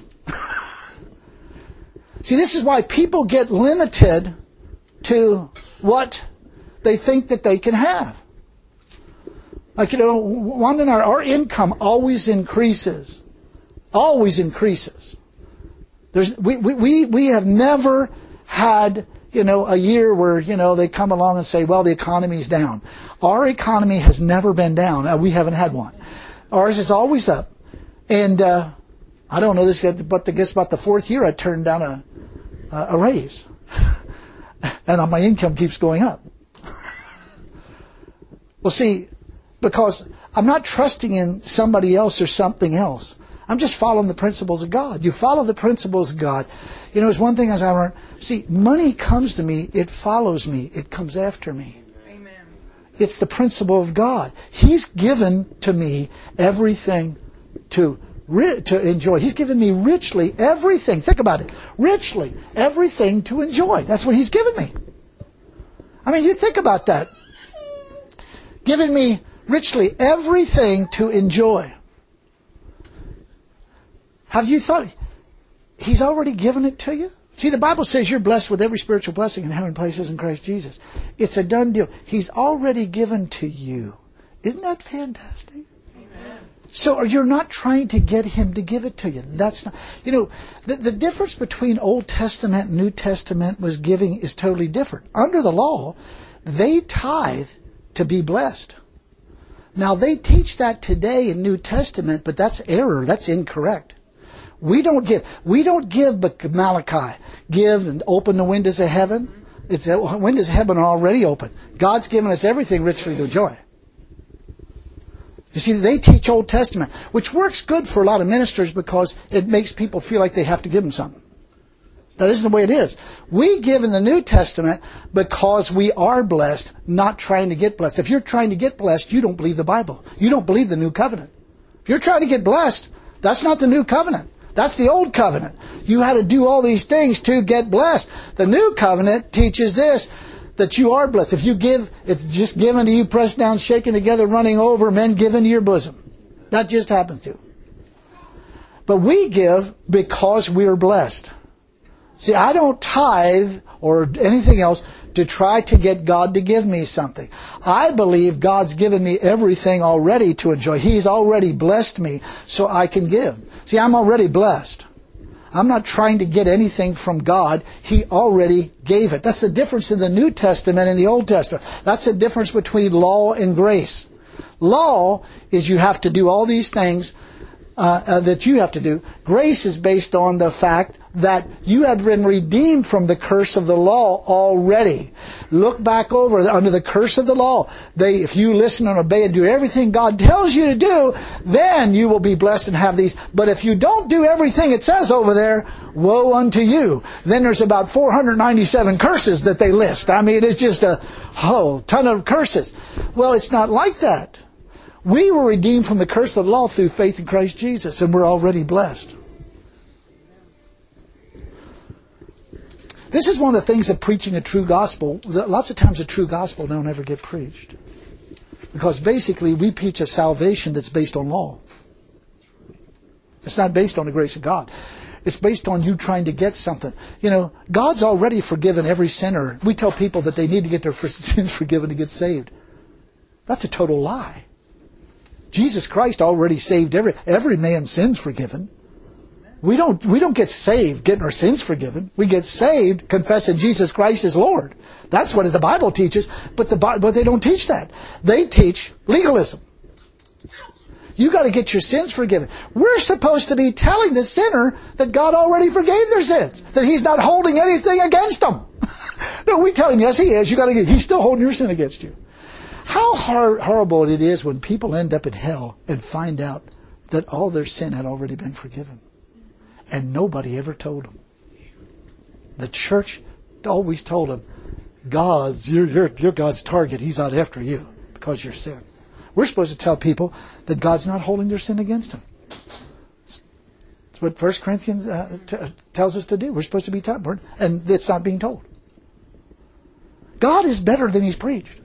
Speaker 1: See, this is why people get limited to what they think that they can have. Like, you know, one in our, our income always increases. Always increases. There's, we, we, we, we have never had, you know, a year where, you know, they come along and say, well, the economy's down. Our economy has never been down. Uh, we haven't had one. Ours is always up. And, uh, I don't know this, but I guess about the fourth year I turned down a, a raise. And my income keeps going up. Well, see, because I'm not trusting in somebody else or something else. I'm just following the principles of God. You follow the principles of God. You know, there's one thing as I learned. See, money comes to me. It follows me. It comes after me. Amen. It's the principle of God. He's given to me everything to to enjoy. He's given me richly everything. Think about it. Richly everything to enjoy. That's what He's given me. I mean, you think about that. Giving me richly everything to enjoy. Have you thought He's already given it to you? See, the Bible says you're blessed with every spiritual blessing in heavenly places in Christ Jesus. It's a done deal. He's already given to you. Isn't that fantastic? Amen. So you're not trying to get Him to give it to you. That's not, you know, the, the difference between Old Testament and New Testament was giving is totally different. Under the law, they tithe to be blessed. Now, they teach that today in New Testament, but that's error. That's incorrect. We don't give. We don't give, but Malachi, give and open the windows of heaven. It's the windows of heaven are already open. God's given us everything richly to enjoy. You see, they teach Old Testament, which works good for a lot of ministers because it makes people feel like they have to give them something. That isn't the way it is. We give in the New Testament because we are blessed, not trying to get blessed. If you're trying to get blessed, you don't believe the Bible. You don't believe the New Covenant. If you're trying to get blessed, that's not the New Covenant. That's the Old Covenant. You had to do all these things to get blessed. The New Covenant teaches this, that you are blessed. If you give, it's just given to you, pressed down, shaken together, running over, men given to your bosom. That just happens to you. But we give because we're blessed. See, I don't tithe or anything else to try to get God to give me something. I believe God's given me everything already to enjoy. He's already blessed me so I can give. See, I'm already blessed. I'm not trying to get anything from God. He already gave it. That's the difference in the New Testament and the Old Testament. That's the difference between law and grace. Law is you have to do all these things uh, uh, that you have to do. Grace is based on the fact that you have been redeemed from the curse of the law already. Look back over under the curse of the law. They, if you listen and obey and do everything God tells you to do, then you will be blessed and have these. But if you don't do everything it says over there, woe unto you. Then there's about four hundred ninety-seven curses that they list. I mean, it's just a whole ton of curses. Well, it's not like that. We were redeemed from the curse of the law through faith in Christ Jesus, and we're already blessed. This is one of the things of preaching a true gospel. Lots of times a true gospel don't ever get preached. Because basically we preach a salvation that's based on law. It's not based on the grace of God. It's based on you trying to get something. You know, God's already forgiven every sinner. We tell people that they need to get their sins forgiven to get saved. That's a total lie. Jesus Christ already saved every every man's sins forgiven. We don't we don't get saved getting our sins forgiven. We get saved confessing Jesus Christ as Lord. That's what the Bible teaches, but the but they don't teach that. They teach legalism. You got to get your sins forgiven. We're supposed to be telling the sinner that God already forgave their sins, that He's not holding anything against them. No, we tell him, yes, He is. You got to get. He's still holding your sin against you. How hor- horrible it is when people end up in hell and find out that all their sin had already been forgiven. And nobody ever told them. The church always told them, God's, you're, you're, you're God's target. He's out after you because of your sin. We're supposed to tell people that God's not holding their sin against them. That's what First Corinthians uh, t- tells us to do. We're supposed to be taught, and it's not being told. God is better than He's preached.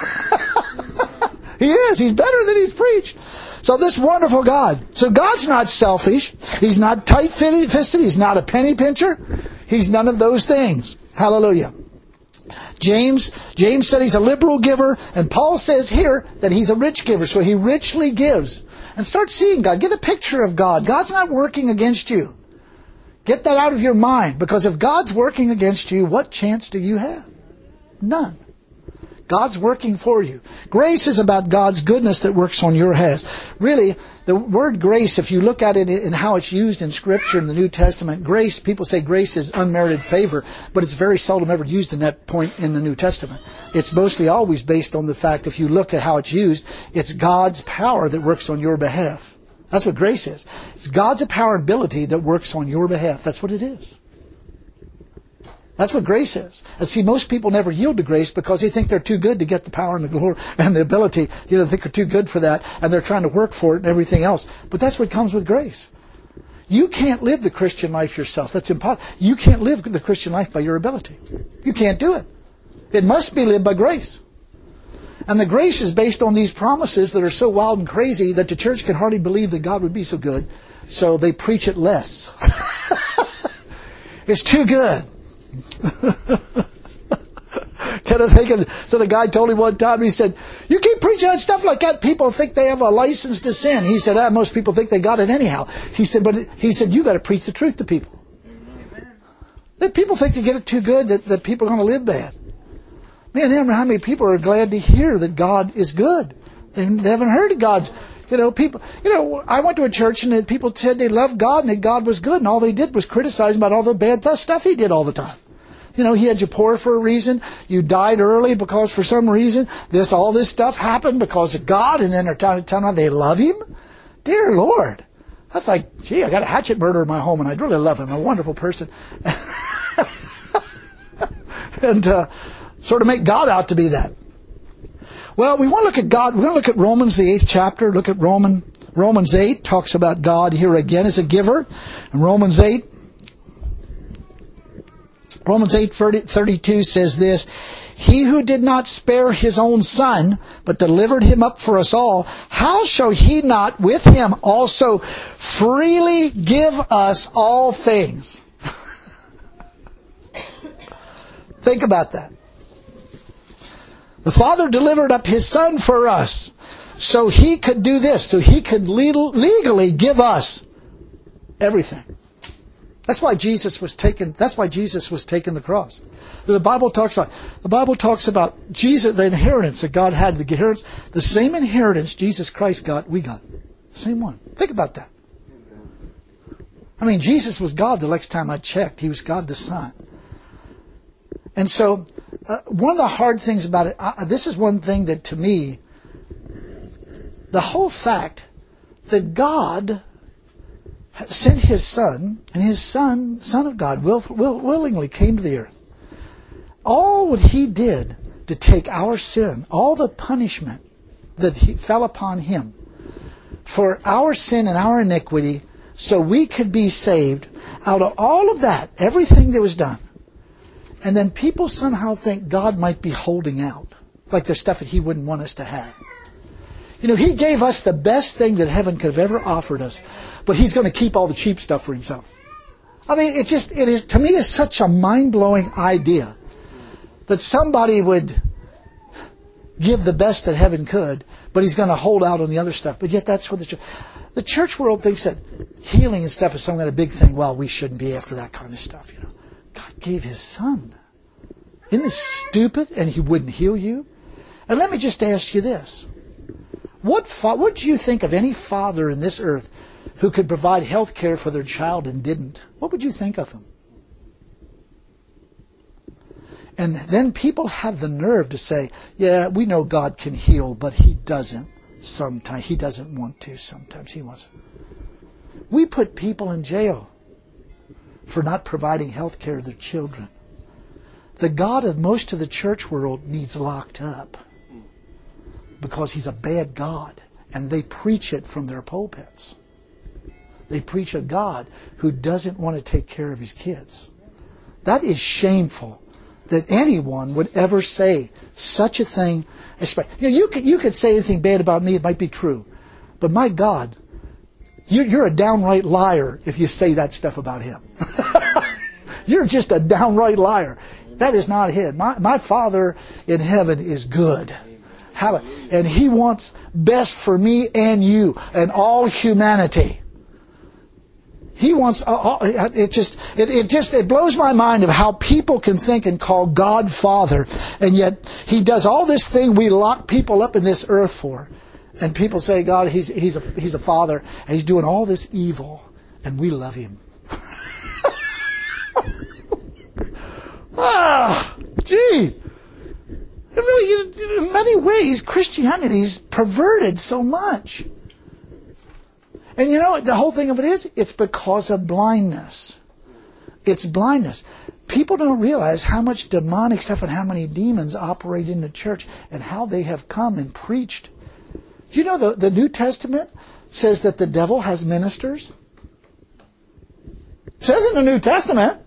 Speaker 1: He is. He's better than He's preached. So this wonderful God. So God's not selfish. He's not tight-fisted. He's not a penny pincher. He's none of those things. Hallelujah. James, James said He's a liberal giver. And Paul says here that He's a rich giver. So He richly gives. And start seeing God. Get a picture of God. God's not working against you. Get that out of your mind. Because if God's working against you, what chance do you have? None. God's working for you. Grace is about God's goodness that works on your behalf. Really, the word grace, if you look at it in how it's used in Scripture in the New Testament, grace, people say grace is unmerited favor, but it's very seldom ever used in that point in the New Testament. It's mostly always based on the fact, if you look at how it's used, it's God's power that works on your behalf. That's what grace is. It's God's power and ability that works on your behalf. That's what it is. That's what grace is. And see, most people never yield to grace because they think they're too good to get the power and the glory and the ability. You know, they think they're too good for that, and they're trying to work for it and everything else. But that's what comes with grace. You can't live the Christian life yourself. That's impossible. You can't live the Christian life by your ability. You can't do it. It must be lived by grace. And the grace is based on these promises that are so wild and crazy that the church can hardly believe that God would be so good. So they preach it less. It's too good. Kind of thinking, so the guy told him one time, he said, you keep preaching that stuff like that, people think they have a license to sin. He said, ah, most people think they got it anyhow. He said, but he said, you got to preach the truth to people. That people think they get it too good, that, that people are going to live bad. Man, I don't know how many people are glad to hear that God is good. They, they haven't heard of God's. You know, people, you know, I went to a church and people said they loved God and that God was good, and all they did was criticize about all the bad stuff He did all the time. You know, He had you poor for a reason. You died early because for some reason this, all this stuff happened because of God, and then they're trying to tell them they love Him. Dear Lord. That's like, gee, I got a hatchet murderer in my home and I really love him. A wonderful person. and, uh, sort of make God out to be that. Well, we want to look at God. We're going to look at Romans, the eighth chapter. Look at Roman, Romans eight. Talks about God here again as a giver. And Romans eight. Romans eight thirty-two says this. He who did not spare His own Son, but delivered Him up for us all, how shall He not with Him also freely give us all things? Think about that. The Father delivered up His Son for us so He could do this, so He could legally give us everything. That's why Jesus was taken. That's why Jesus was taken the cross. The Bible talks about the Bible talks about Jesus, the inheritance that God had. The inheritance, the same inheritance Jesus Christ got, we got, the same one. Think about that. I mean, Jesus was God the next time I checked. He was God the Son. And so, uh, one of the hard things about it, uh, this is one thing that to me, the whole fact that God sent His Son, and His Son, Son of God, will, will, willingly came to the earth. All what He did to take our sin, all the punishment that he, fell upon Him for our sin and our iniquity, so we could be saved out of all of that, everything that was done. And then people somehow think God might be holding out, like there's stuff that He wouldn't want us to have. You know, He gave us the best thing that heaven could have ever offered us, but He's going to keep all the cheap stuff for Himself. I mean, it just, it is, to me, is such a mind-blowing idea that somebody would give the best that heaven could, but He's going to hold out on the other stuff. But yet that's what the church, the church world thinks that healing and stuff is some kind of big thing. Well, we shouldn't be after that kind of stuff, you know. God gave His Son. Isn't it stupid? And He wouldn't heal you? And let me just ask you this. What fa- what do you think of any father in this earth who could provide health care for their child and didn't? What would you think of them? And then people have the nerve to say, yeah, we know God can heal, but He doesn't sometimes. He doesn't want to sometimes. He wants. We put people in jail for not providing health care to their children. The God of most of the church world needs locked up because He's a bad God, and they preach it from their pulpits. They preach a God who doesn't want to take care of His kids. That is shameful that anyone would ever say such a thing. You know, you could, you could say anything bad about me, it might be true. But my God, you're, you're a downright liar if you say that stuff about Him. You're just a downright liar. That is not Him. My, my Father in heaven is good. How, and He wants best for me and you and all humanity. He wants, uh, it just, it, it just, it blows my mind of how people can think and call God Father, and yet He does all this thing we lock people up in this earth for. And people say, God, He's, He's a, He's a Father, and He's doing all this evil, and we love Him. Ah, gee. Really, in many ways, Christianity's perverted so much. And you know, the whole thing of it is, it's because of blindness. It's blindness. People don't realize how much demonic stuff and how many demons operate in the church and how they have come and preached. Do you know the, the New Testament says that the devil has ministers? It says in the New Testament,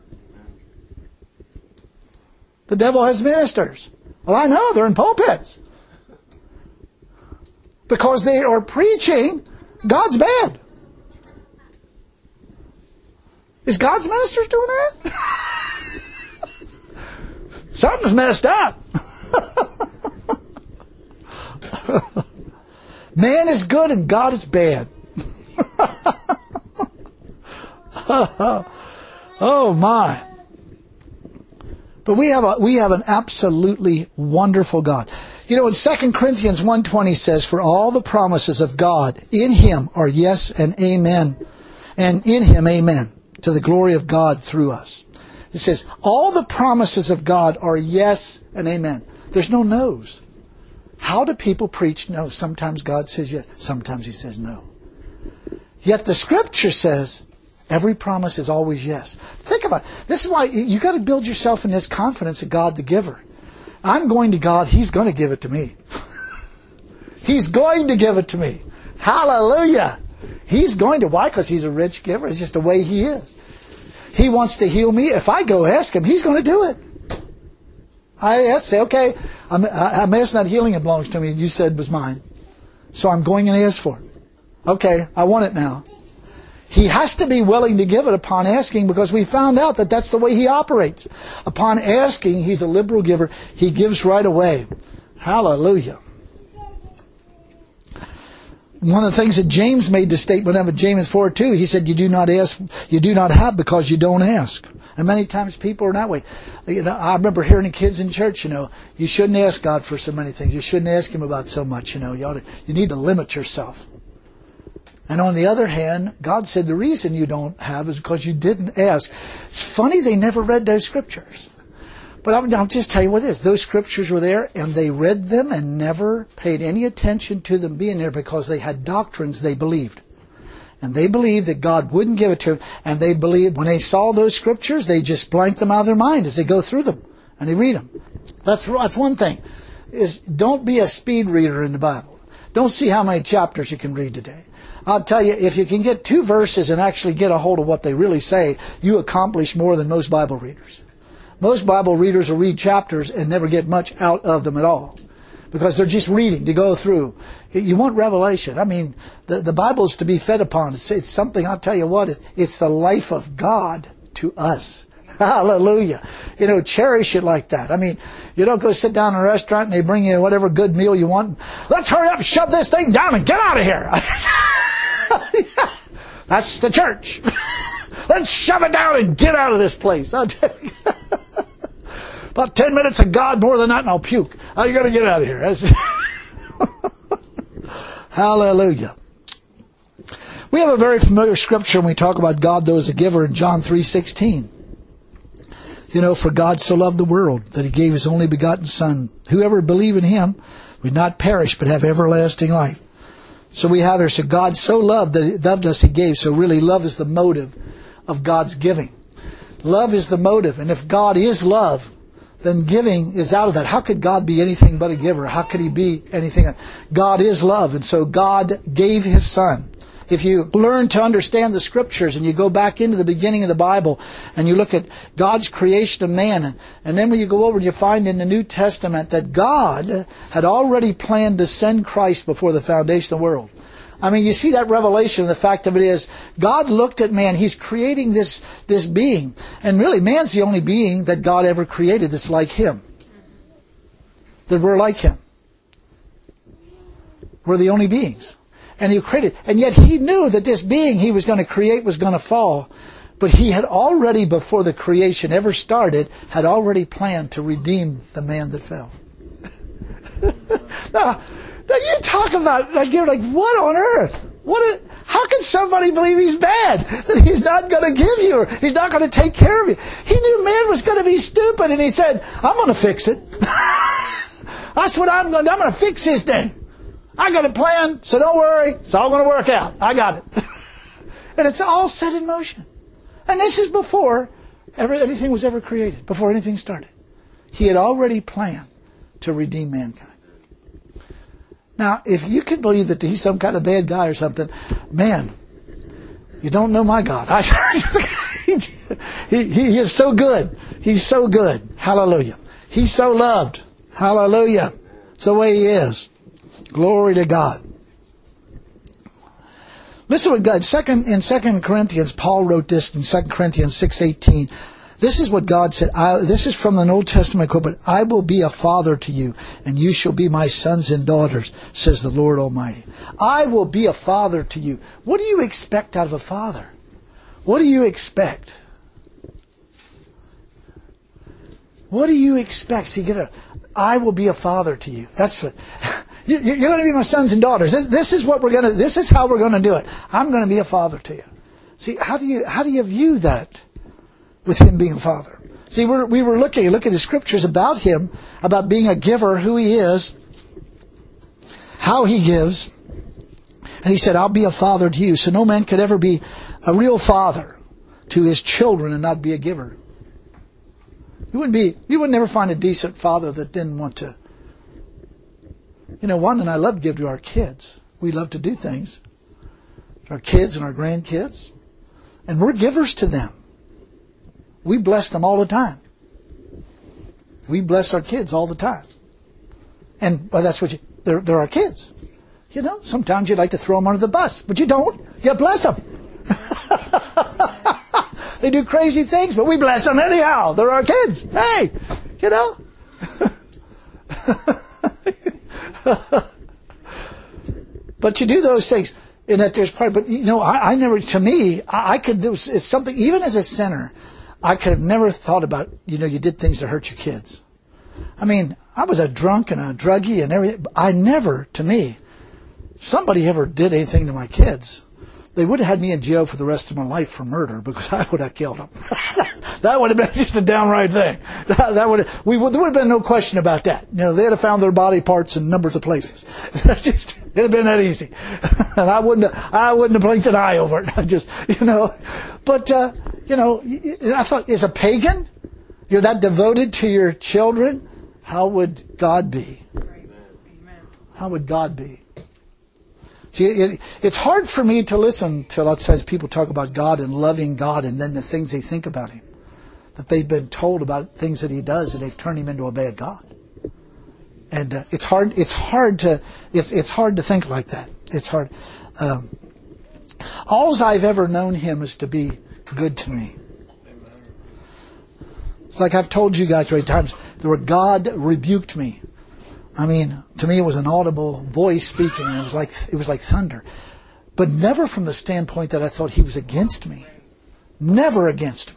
Speaker 1: the devil has ministers. Well, I know, they're in pulpits. Because they are preaching God's bad. Is God's ministers doing that? Something's messed up. Man is good and God is bad. Oh my. But we have a, we have an absolutely wonderful God. You know, in Second Corinthians one twenty says, for all the promises of God in Him are yes and amen. And in Him, amen, to the glory of God through us. It says, all the promises of God are yes and amen. There's no no's. How do people preach no? Sometimes God says yes, sometimes He says no. Yet the Scripture says, every promise is always yes. Think about it. This is why you've got to build yourself in this confidence of God the giver. I'm going to God, He's going to give it to me. He's going to give it to me. Hallelujah. He's going to. Why? Because He's a rich giver. It's just the way He is. He wants to heal me. If I go ask Him, He's going to do it. I ask, say, okay, I'm, I'm asking that healing that belongs to me. You said was mine. So I'm going and ask for it. Okay, I want it now. He has to be willing to give it upon asking, because we found out that that's the way He operates. Upon asking, He's a liberal giver. He gives right away. Hallelujah. One of the things that James made the statement of, James four two, he said, you do not ask, you do not have because you don't ask. And many times people are that way. You know, I remember hearing the kids in church, you know, you shouldn't ask God for so many things. You shouldn't ask Him about so much, you know. You ought to, you need to limit yourself. And on the other hand, God said the reason you don't have is because you didn't ask. It's funny they never read those scriptures. But I'll, I'll just tell you what it is. Those scriptures were there, and they read them and never paid any attention to them being there because they had doctrines they believed. And they believed that God wouldn't give it to them. And they believed when they saw those scriptures, they just blanked them out of their mind as they go through them. And they read them. That's, that's one thing. Is don't be a speed reader in the Bible. Don't see how many chapters you can read today. I'll tell you, if you can get two verses and actually get a hold of what they really say, you accomplish more than most Bible readers. Most Bible readers will read chapters and never get much out of them at all. Because they're just reading to go through. You want revelation. I mean, the, the Bible is to be fed upon. It's, it's something, I'll tell you what, it's the life of God to us. Hallelujah. You know, cherish it like that. I mean, you don't go sit down in a restaurant and they bring you whatever good meal you want. Let's hurry up, shove this thing down and get out of here. That's the church. Let's shove it down and get out of this place. I'll tell you. About ten minutes of God, more than that, and I'll puke. How are you going to get out of here? Hallelujah. We have a very familiar scripture when we talk about God, though, as a giver in John three sixteen. You know, for God so loved the world that He gave His only begotten Son. Whoever believe in Him would not perish but have everlasting life. So we have here, so God so loved that He loved us, He gave. So really love is the motive of God's giving. Love is the motive. And if God is love, then giving is out of that. How could God be anything but a giver? How could He be anything? God is love. And so God gave His Son. If you learn to understand the scriptures and you go back into the beginning of the Bible and you look at God's creation of man, and, and then when you go over and you find in the New Testament that God had already planned to send Christ before the foundation of the world. I mean, you see that revelation. The fact of it is, God looked at man. He's creating this, this being. And really, man's the only being that God ever created that's like Him. That we're like Him. We're the only beings. And He created. And yet He knew that this being He was going to create was going to fall. But He had already, before the creation ever started, had already planned to redeem the man that fell. now, Now you talk about, like, you're like, what on earth? What? A, how can somebody believe He's bad? That He's not going to give you, or He's not going to take care of you? He knew man was going to be stupid, and He said, I'm going to fix it. That's what I'm going to do. I'm going to fix this thing. I got a plan, so don't worry. It's all going to work out. I got it. And it's all set in motion. And this is before ever, anything was ever created, before anything started. He had already planned to redeem mankind. Now, if you can believe that He's some kind of bad guy or something, man, you don't know my God. I, he, he is so good. He's so good. Hallelujah. He's so loved. Hallelujah. It's the way He is. Glory to God. Listen what God, second, in Second Corinthians, Paul wrote this in Second Corinthians six eighteen. This is what God said. I, this is from an Old Testament quote, but I will be a father to you, and you shall be my sons and daughters, says the Lord Almighty. I will be a father to you. What do you expect out of a father? What do you expect? What do you expect? See, get a, I will be a father to you. That's what, you're going to be my sons and daughters. This, this is what we're going to, this is how we're going to do it. I'm going to be a father to you. See, how do you, how do you view that? With Him being a father. See, we're, we were looking, look at the scriptures about Him, about being a giver, who He is, how He gives. And He said, I'll be a father to you. So no man could ever be a real father to his children and not be a giver. You wouldn't be, you would never find a decent father that didn't want to. You know, one, and I love to give to our kids. We love to do things. Our kids and our grandkids. And we're givers to them. We bless them all the time. We bless our kids all the time. And well, that's what you, they're, they're our kids. You know, sometimes you'd like to throw them under the bus, but you don't. You bless them. They do crazy things, but we bless them anyhow. They're our kids. Hey, you know. But you do those things. And that there's probably, but you know, I, I never, to me, I, I could do, it's something, even as a sinner, I could have never thought about, you know, you did things to hurt your kids. I mean, I was a drunk and a druggie and everything. I never, to me, if somebody ever did anything to my kids, they would have had me in jail for the rest of my life for murder because I would have killed him. That would have been just a downright thing. That, that would have, we would, there would have been no question about that. You know, they'd have found their body parts in numbers of places. Just, it'd have been that easy. And I wouldn't have, I wouldn't have blinked an eye over it. I just, you know, but, uh, you know, I thought, is a pagan? You're that devoted to your children? How would God be? How would God be? See, it, it's hard for me to listen to lots of times people talk about God and loving God and then the things they think about Him. That they've been told about things that He does and they've turned Him into a bad God. And uh, it's hard. It's hard to. It's it's hard to think like that. It's hard. Um, all I've ever known Him is to be good to me. It's like I've told you guys many times. Where God rebuked me. I mean, to me it was an audible voice speaking, and it was like it was like thunder. But never from the standpoint that I thought He was against me. Never against me.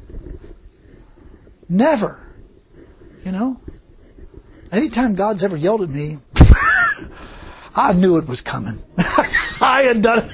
Speaker 1: Never. You know? Anytime God's ever yelled at me, I knew it was coming. I had done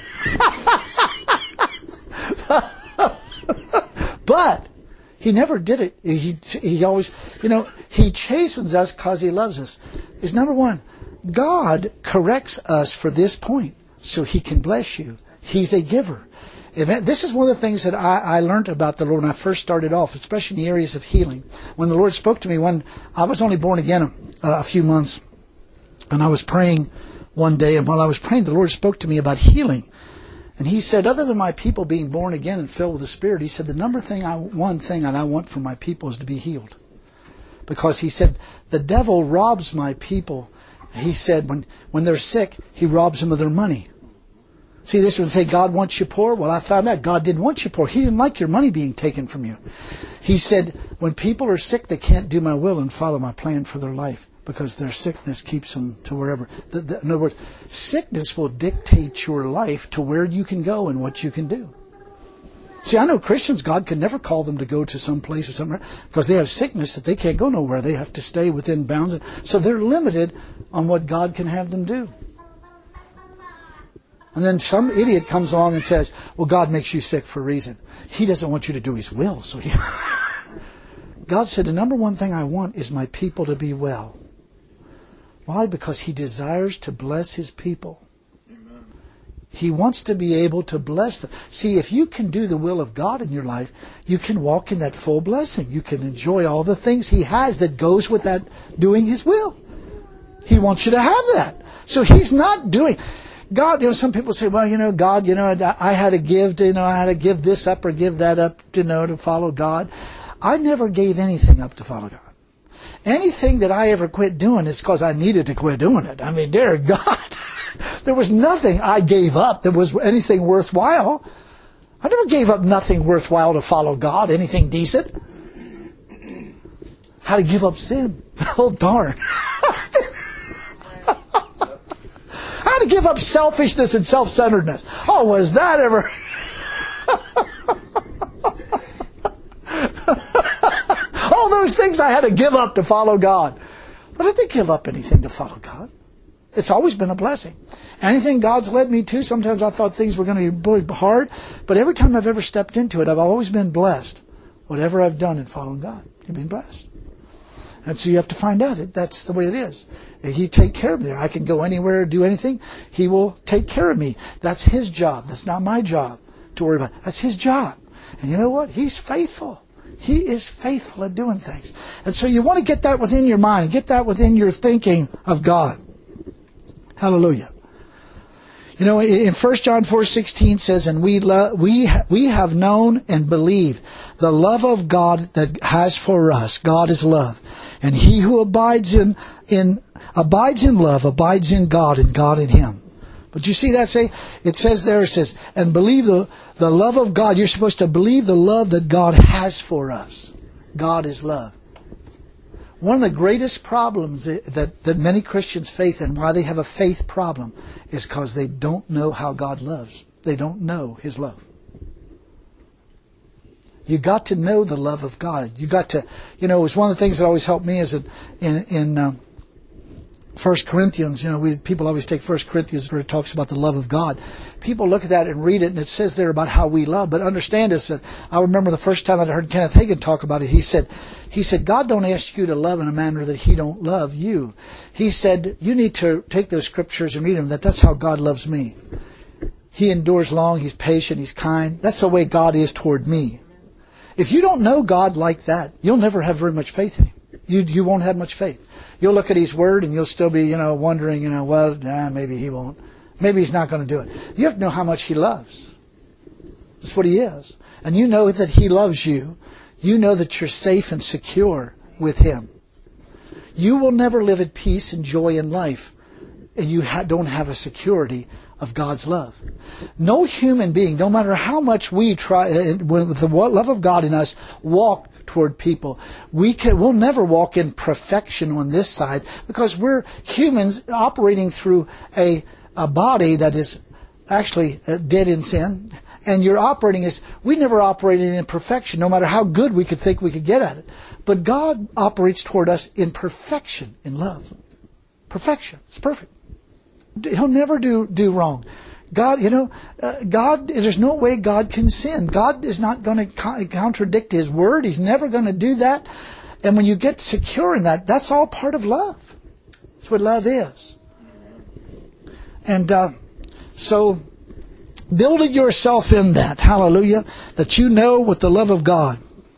Speaker 1: it. But He never did it. He, he always, you know, He chastens us because He loves us. Is number one, God corrects us for this point so He can bless you. He's a giver. This is one of the things that I, I learned about the Lord when I first started off, especially in the areas of healing. When the Lord spoke to me, when I was only born again a, a few months, and I was praying one day, and while I was praying, the Lord spoke to me about healing. And He said, other than my people being born again and filled with the Spirit, He said, the number thing I, one thing that I want for my people is to be healed. Because He said, the devil robs my people. He said, when, when they're sick, he robs them of their money. See, this would say, God wants you poor. Well, I found out God didn't want you poor. He didn't like your money being taken from you. He said, when people are sick, they can't do my will and follow my plan for their life because their sickness keeps them to wherever. The, the, in other words, sickness will dictate your life to where you can go and what you can do. See, I know Christians, God can never call them to go to some place or somewhere because they have sickness that they can't go nowhere. They have to stay within bounds. So they're limited on what God can have them do. And then some idiot comes along and says, well, God makes you sick for a reason. He doesn't want you to do His will. So he God said, the number one thing I want is my people to be well. Why? Because He desires to bless His people. Amen. He wants to be able to bless them. See, if you can do the will of God in your life, you can walk in that full blessing. You can enjoy all the things He has that goes with that doing His will. He wants you to have that. So He's not doing... God, you know, some people say, well, you know, God, you know, I had to give, you know, I had to give this up or give that up, you know, to follow God. I never gave anything up to follow God. Anything that I ever quit doing is because I needed to quit doing it. I mean, dear God, there was nothing I gave up that was anything worthwhile. I never gave up nothing worthwhile to follow God, anything decent. How to give up sin. Oh, darn. How to give up selfishness and self-centeredness. Oh, was that ever... All those things I had to give up to follow God. But I didn't give up anything to follow God. It's always been a blessing. Anything God's led me to, sometimes I thought things were going to be really hard. But every time I've ever stepped into it, I've always been blessed. Whatever I've done in following God, you've been blessed. And so you have to find out it. That's the way it is. He take care of me. I can go anywhere, do anything. He will take care of me. That's His job. That's not my job to worry about. That's His job. And you know what? He's faithful. He is faithful at doing things. And so you want to get that within your mind. Get that within your thinking of God. Hallelujah. You know, in First John four sixteen says, and we lo- we we have known and believed the love of God that has for us. God is love. And he who abides in, in, abides in love abides in God and God in him. But you see that say? It says there, it says, and believe the, the love of God. You're supposed to believe the love that God has for us. God is love. One of the greatest problems that, that many Christians face and why they have a faith problem is because they don't know how God loves. They don't know His love. You got to know the love of God. You got to, you know, it was one of the things that always helped me is in, in, in um, First Corinthians, you know, we, people always take First Corinthians where it talks about the love of God. People look at that and read it, and it says there about how we love. But understand this, that I remember the first time I heard Kenneth Hagin talk about it, he said, he said, God don't ask you to love in a manner that He don't love you. He said, you need to take those scriptures and read them, that that's how God loves me. He endures long, He's patient, He's kind. That's the way God is toward me. If you don't know God like that, you'll never have very much faith in Him. You, you won't have much faith. You'll look at His Word and you'll still be, you know, wondering, you know, well, nah, maybe He won't. Maybe He's not going to do it. You have to know how much He loves. That's what He is. And you know that He loves you. You know that you're safe and secure with Him. You will never live at peace and joy in life, and you ha- don't have a security of God's love. No human being, no matter how much we try, uh, with the love of God in us, walk toward people, we can, we'll never walk in perfection on this side, because we're humans operating through a, a body that is actually uh, dead in sin. And you're operating as, we never operated in perfection, no matter how good we could think we could get at it. But God operates toward us in perfection, in love. Perfection. It's perfect. He'll never do, do wrong. God, you know, uh, God, there's no way God can sin. God is not going to co- contradict His Word. He's never going to do that. And when you get secure in that, that's all part of love. That's what love is. And uh, so, building yourself in that, hallelujah, that you know what the love of God.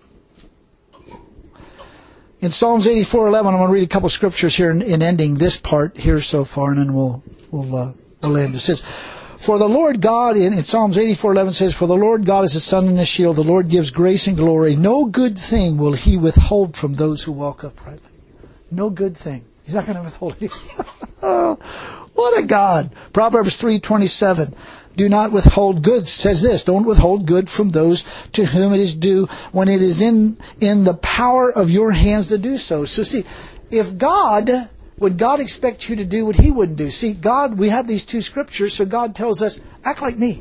Speaker 1: In Psalms eighty-four eleven, I'm going to read a couple scriptures here in, in ending this part here so far, and then we'll we'll uh, we'll end. It says, "For the Lord God," in, in Psalms eighty-four eleven says, "For the Lord God is a sun and a shield. The Lord gives grace and glory. No good thing will He withhold from those who walk uprightly." No good thing. He's not going to withhold anything. Oh, what a God! Proverbs three twenty-seven. Do not withhold good, says this, don't withhold good from those to whom it is due when it is in, in the power of your hands to do so. So see, if God, would God expect you to do what He wouldn't do? See, God, we have these two scriptures, so God tells us, act like me.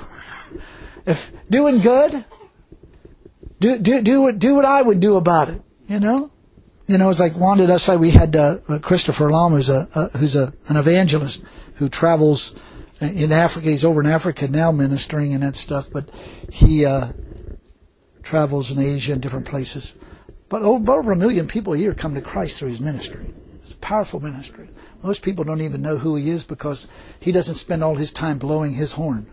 Speaker 1: If doing good, do, do, do what, do what I would do about it, you know? You know, it's like Wanda does say, we had uh, Christopher Lam, who's a, uh, who's a, an evangelist who travels in Africa. He's over in Africa now ministering and that stuff, but he uh, travels in Asia and different places. But over, over a million people a year come to Christ through his ministry. It's a powerful ministry. Most people don't even know who he is because he doesn't spend all his time blowing his horn.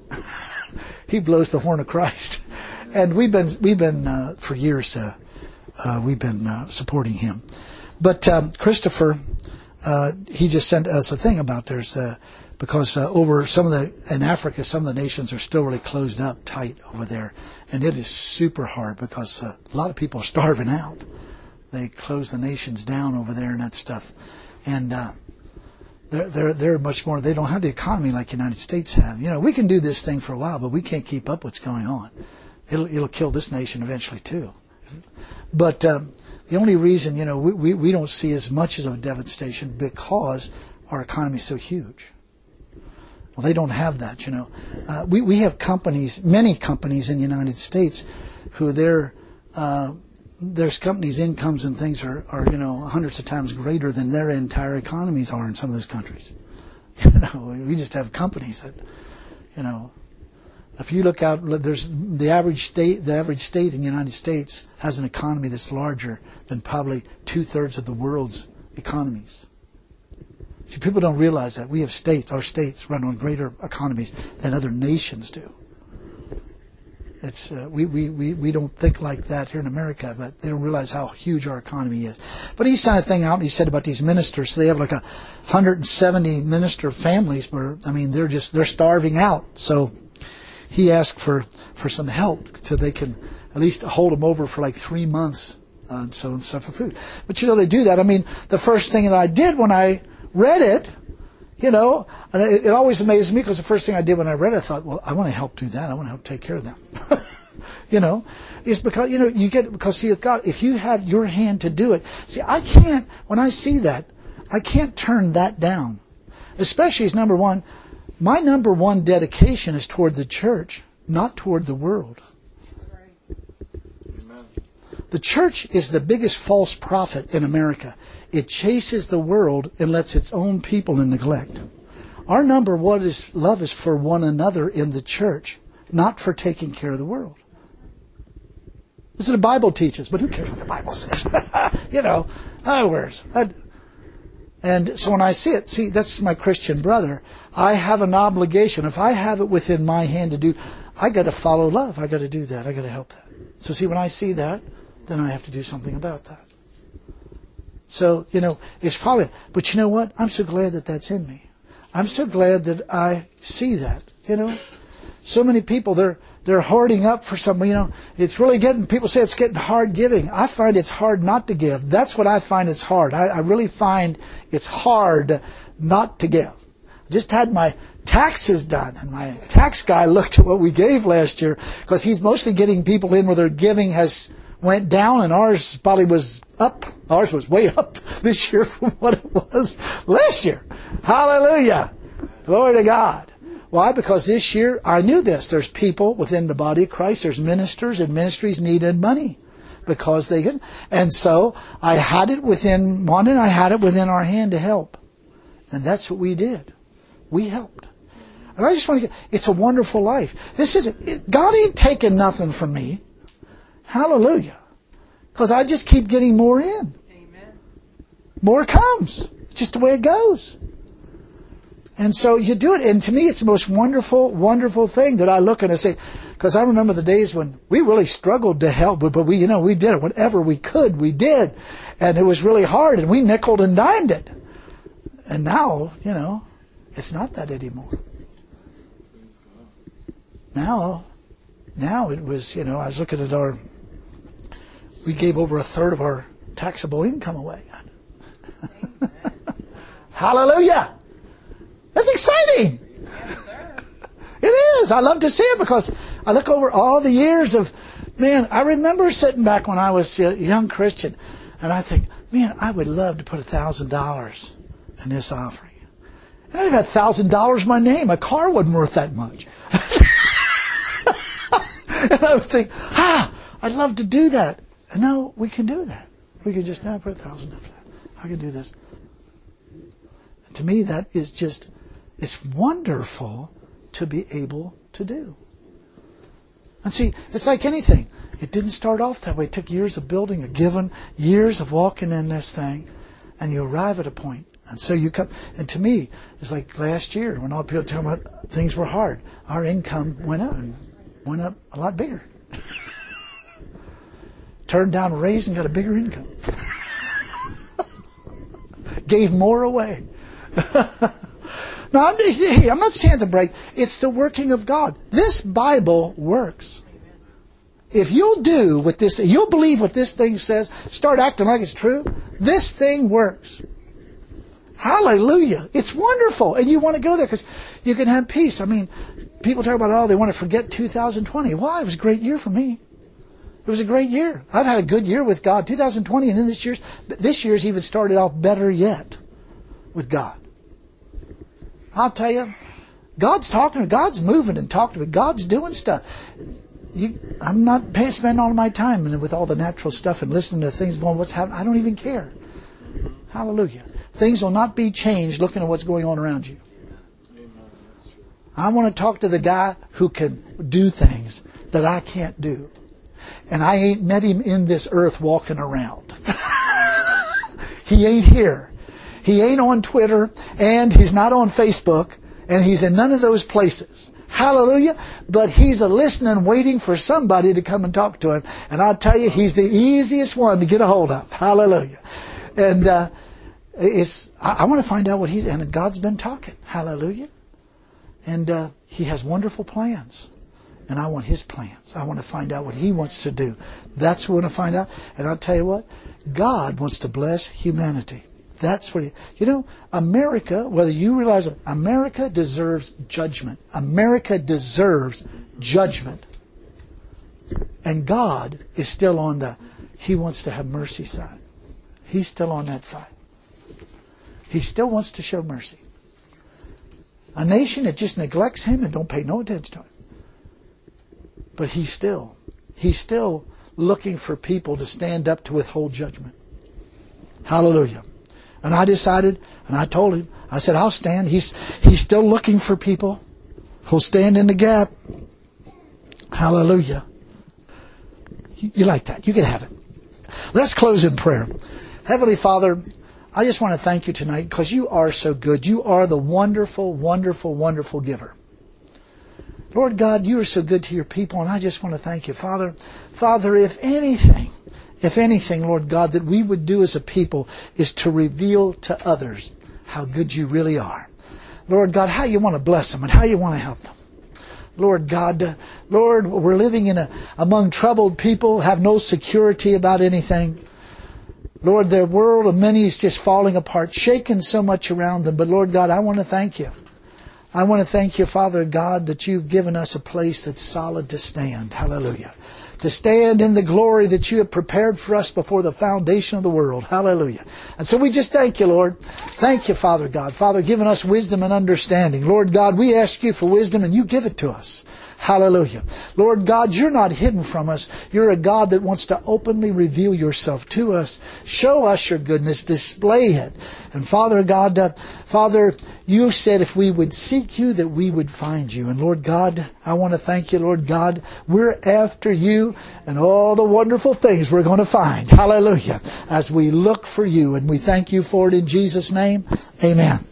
Speaker 1: He blows the horn of Christ. And we've been, we've been uh, for years, uh, uh, we've been uh, supporting him. But um, Christopher, uh, he just sent us a thing about there's uh, because uh, over some of the, in Africa, some of the nations are still really closed up tight over there. And it is super hard because uh, a lot of people are starving out. They close the nations down over there and that stuff. And uh, they're, they're, they're much more, they don't have the economy like the United States have. You know, we can do this thing for a while, but we can't keep up what's going on. It'll, it'll kill this nation eventually too. But uh, the only reason, you know, we, we, we don't see as much as a devastation because our economy is so huge. Well, they don't have that, you know. Uh, we, we have companies, many companies in the United States who their, uh, there's companies' incomes and things are, are, you know, hundreds of times greater than their entire economies are in some of those countries. You know, we just have companies that, you know, if you look out, there's the average state, the average state in the United States has an economy that's larger than probably two-thirds of the world's economies. See, people don't realize that. We have states, our states run on greater economies than other nations do. It's uh, we, we, we, we don't think like that here in America, but they don't realize how huge our economy is. But he sent a thing out and he said about these ministers. So they have like a one hundred seventy minister families where, I mean, they're just, they're starving out. So he asked for, for some help so they can at least hold them over for like three months uh, and so and stuff for food. But you know, they do that. I mean, the first thing that I did when I read it, you know, and it, it always amazes me because the first thing I did when I read it, I thought, well, I want to help do that. I want to help take care of them. You know, it's because, you know, you get, because see, with God, if you have your hand to do it, see, I can't, when I see that, I can't turn that down. Especially as number one, my number one dedication is toward the church, not toward the world.
Speaker 2: Amen.
Speaker 1: The church is the biggest false prophet in America. It chases the world and lets its own people in neglect. Our number one is love is for one another in the church, not for taking care of the world. This is what the Bible teaches, but who cares what the Bible says? You know, oh, where's that? And so when I see it, see, that's my Christian brother. I have an obligation. If I have it within my hand to do, I got to follow love. I got to do that. I got to help that. So see, when I see that, then I have to do something about that. So, you know, it's probably, but you know what? I'm so glad that that's in me. I'm so glad that I see that, you know. So many people, they're they're hoarding up for something, you know. It's really getting, people say it's getting hard giving. I find it's hard not to give. That's what I find it's hard. I, I really find it's hard not to give. I just had my taxes done, and my tax guy looked at what we gave last year, because he's mostly getting people in where their giving has went down, and ours probably was up. Ours was way up this year from what it was last year. Hallelujah. Glory to God. Why? Because this year, I knew this. There's people within the body of Christ. There's ministers, and ministries needed money because they could. And so I had it within, wanted, I had it within our hand to help. And that's what we did. We helped. And I just want to get, it's a wonderful life. This isn't, it, God ain't taking nothing from me. Hallelujah. Because I just keep getting more in. Amen. More comes. It's just the way it goes. And so you do it. And to me, it's the most wonderful, wonderful thing that I look and I say, because I remember the days when we really struggled to help, but we, you know, we did it. Whatever we could, we did. And it was really hard, and we nickeled and dimed it. And now, you know, it's not that anymore. Now, now it was, you know, I was looking at our, we gave over a third of our taxable income away. Hallelujah! That's exciting! Yes, sir. It is. I love to see it because I look over all the years of, man, I remember sitting back when I was a young Christian, and I think, man, I would love to put a thousand dollars in this offering. And I'd have a thousand dollars in my name. A car wasn't worth that much. And I would think, ah, I'd love to do that. And now we can do that. We can just now put a thousand up there. I can do this. And to me, that is just, it's wonderful to be able to do. And see, it's like anything. It didn't start off that way. It took years of building, of giving, years of walking in this thing, and you arrive at a point. And so you come, and to me, it's like last year when all people tell me things were hard. Our income went up and went up a lot bigger. Turned down a raise and got a bigger income. Gave more away. No, I'm, hey, I'm not saying to break. It's the working of God. This Bible works. If you'll do what this, you'll believe what this thing says, start acting like it's true, this thing works. Hallelujah. It's wonderful. And you want to go there because you can have peace. I mean, people talk about, oh, they want to forget two thousand twenty. Well, it was a great year for me. It was a great year. I've had a good year with God. two thousand twenty, and then this year's, this year's even started off better yet with God. I'll tell you, God's talking, God's moving and talking to me. God's doing stuff. You, I'm not paying, spending all my time with all the natural stuff and listening to things going, what's happening. I don't even care. Hallelujah. Things will not be changed looking at what's going on around you. I want to talk to the guy who can do things that I can't do. And I ain't met him in this earth walking around. He ain't here. He ain't on Twitter, and he's not on Facebook, and he's in none of those places. Hallelujah. But he's a listening, waiting for somebody to come and talk to him. And I'll tell you, he's the easiest one to get a hold of. Hallelujah. And uh, it's I, I want to find out what he's... And God's been talking. Hallelujah. And uh, He has wonderful plans. And I want His plans. I want to find out what He wants to do. That's what I want to find out. And I'll tell you what, God wants to bless humanity. That's what he, you know, America, whether you realize it, America deserves judgment. America deserves judgment. And God is still on the, He wants to have mercy side. He's still on that side. He still wants to show mercy. A nation that just neglects Him and don't pay no attention to Him. But He still, He still looking for people to stand up to withhold judgment. Hallelujah. And I decided, and I told him, I said, I'll stand. He's, he's still looking for people who'll stand in the gap. Hallelujah. You, you like that? You can have it. Let's close in prayer. Heavenly Father, I just want to thank you tonight because you are so good. You are the wonderful, wonderful, wonderful giver. Lord God, you are so good to your people, and I just want to thank you, Father. Father, if anything, if anything, Lord God, that we would do as a people is to reveal to others how good you really are. Lord God, how you want to bless them and how you want to help them. Lord God, uh, Lord, we're living in a, among troubled people, have no security about anything. Lord, their world of many is just falling apart, shaking so much around them. But Lord God, I want to thank you. I want to thank you, Father God, that you've given us a place that's solid to stand. Hallelujah. To stand in the glory that you have prepared for us before the foundation of the world. Hallelujah. And so we just thank you, Lord. Thank you, Father God. Father, giving us wisdom and understanding. Lord God, we ask you for wisdom and you give it to us. Hallelujah. Lord God, you're not hidden from us. You're a God that wants to openly reveal yourself to us. Show us your goodness. Display it. And Father God, uh, Father, you said if we would seek you, that we would find you. And Lord God, I want to thank you, Lord God. We're after you and all the wonderful things we're going to find. Hallelujah. As we look for you. And we thank you for it in Jesus' name. Amen.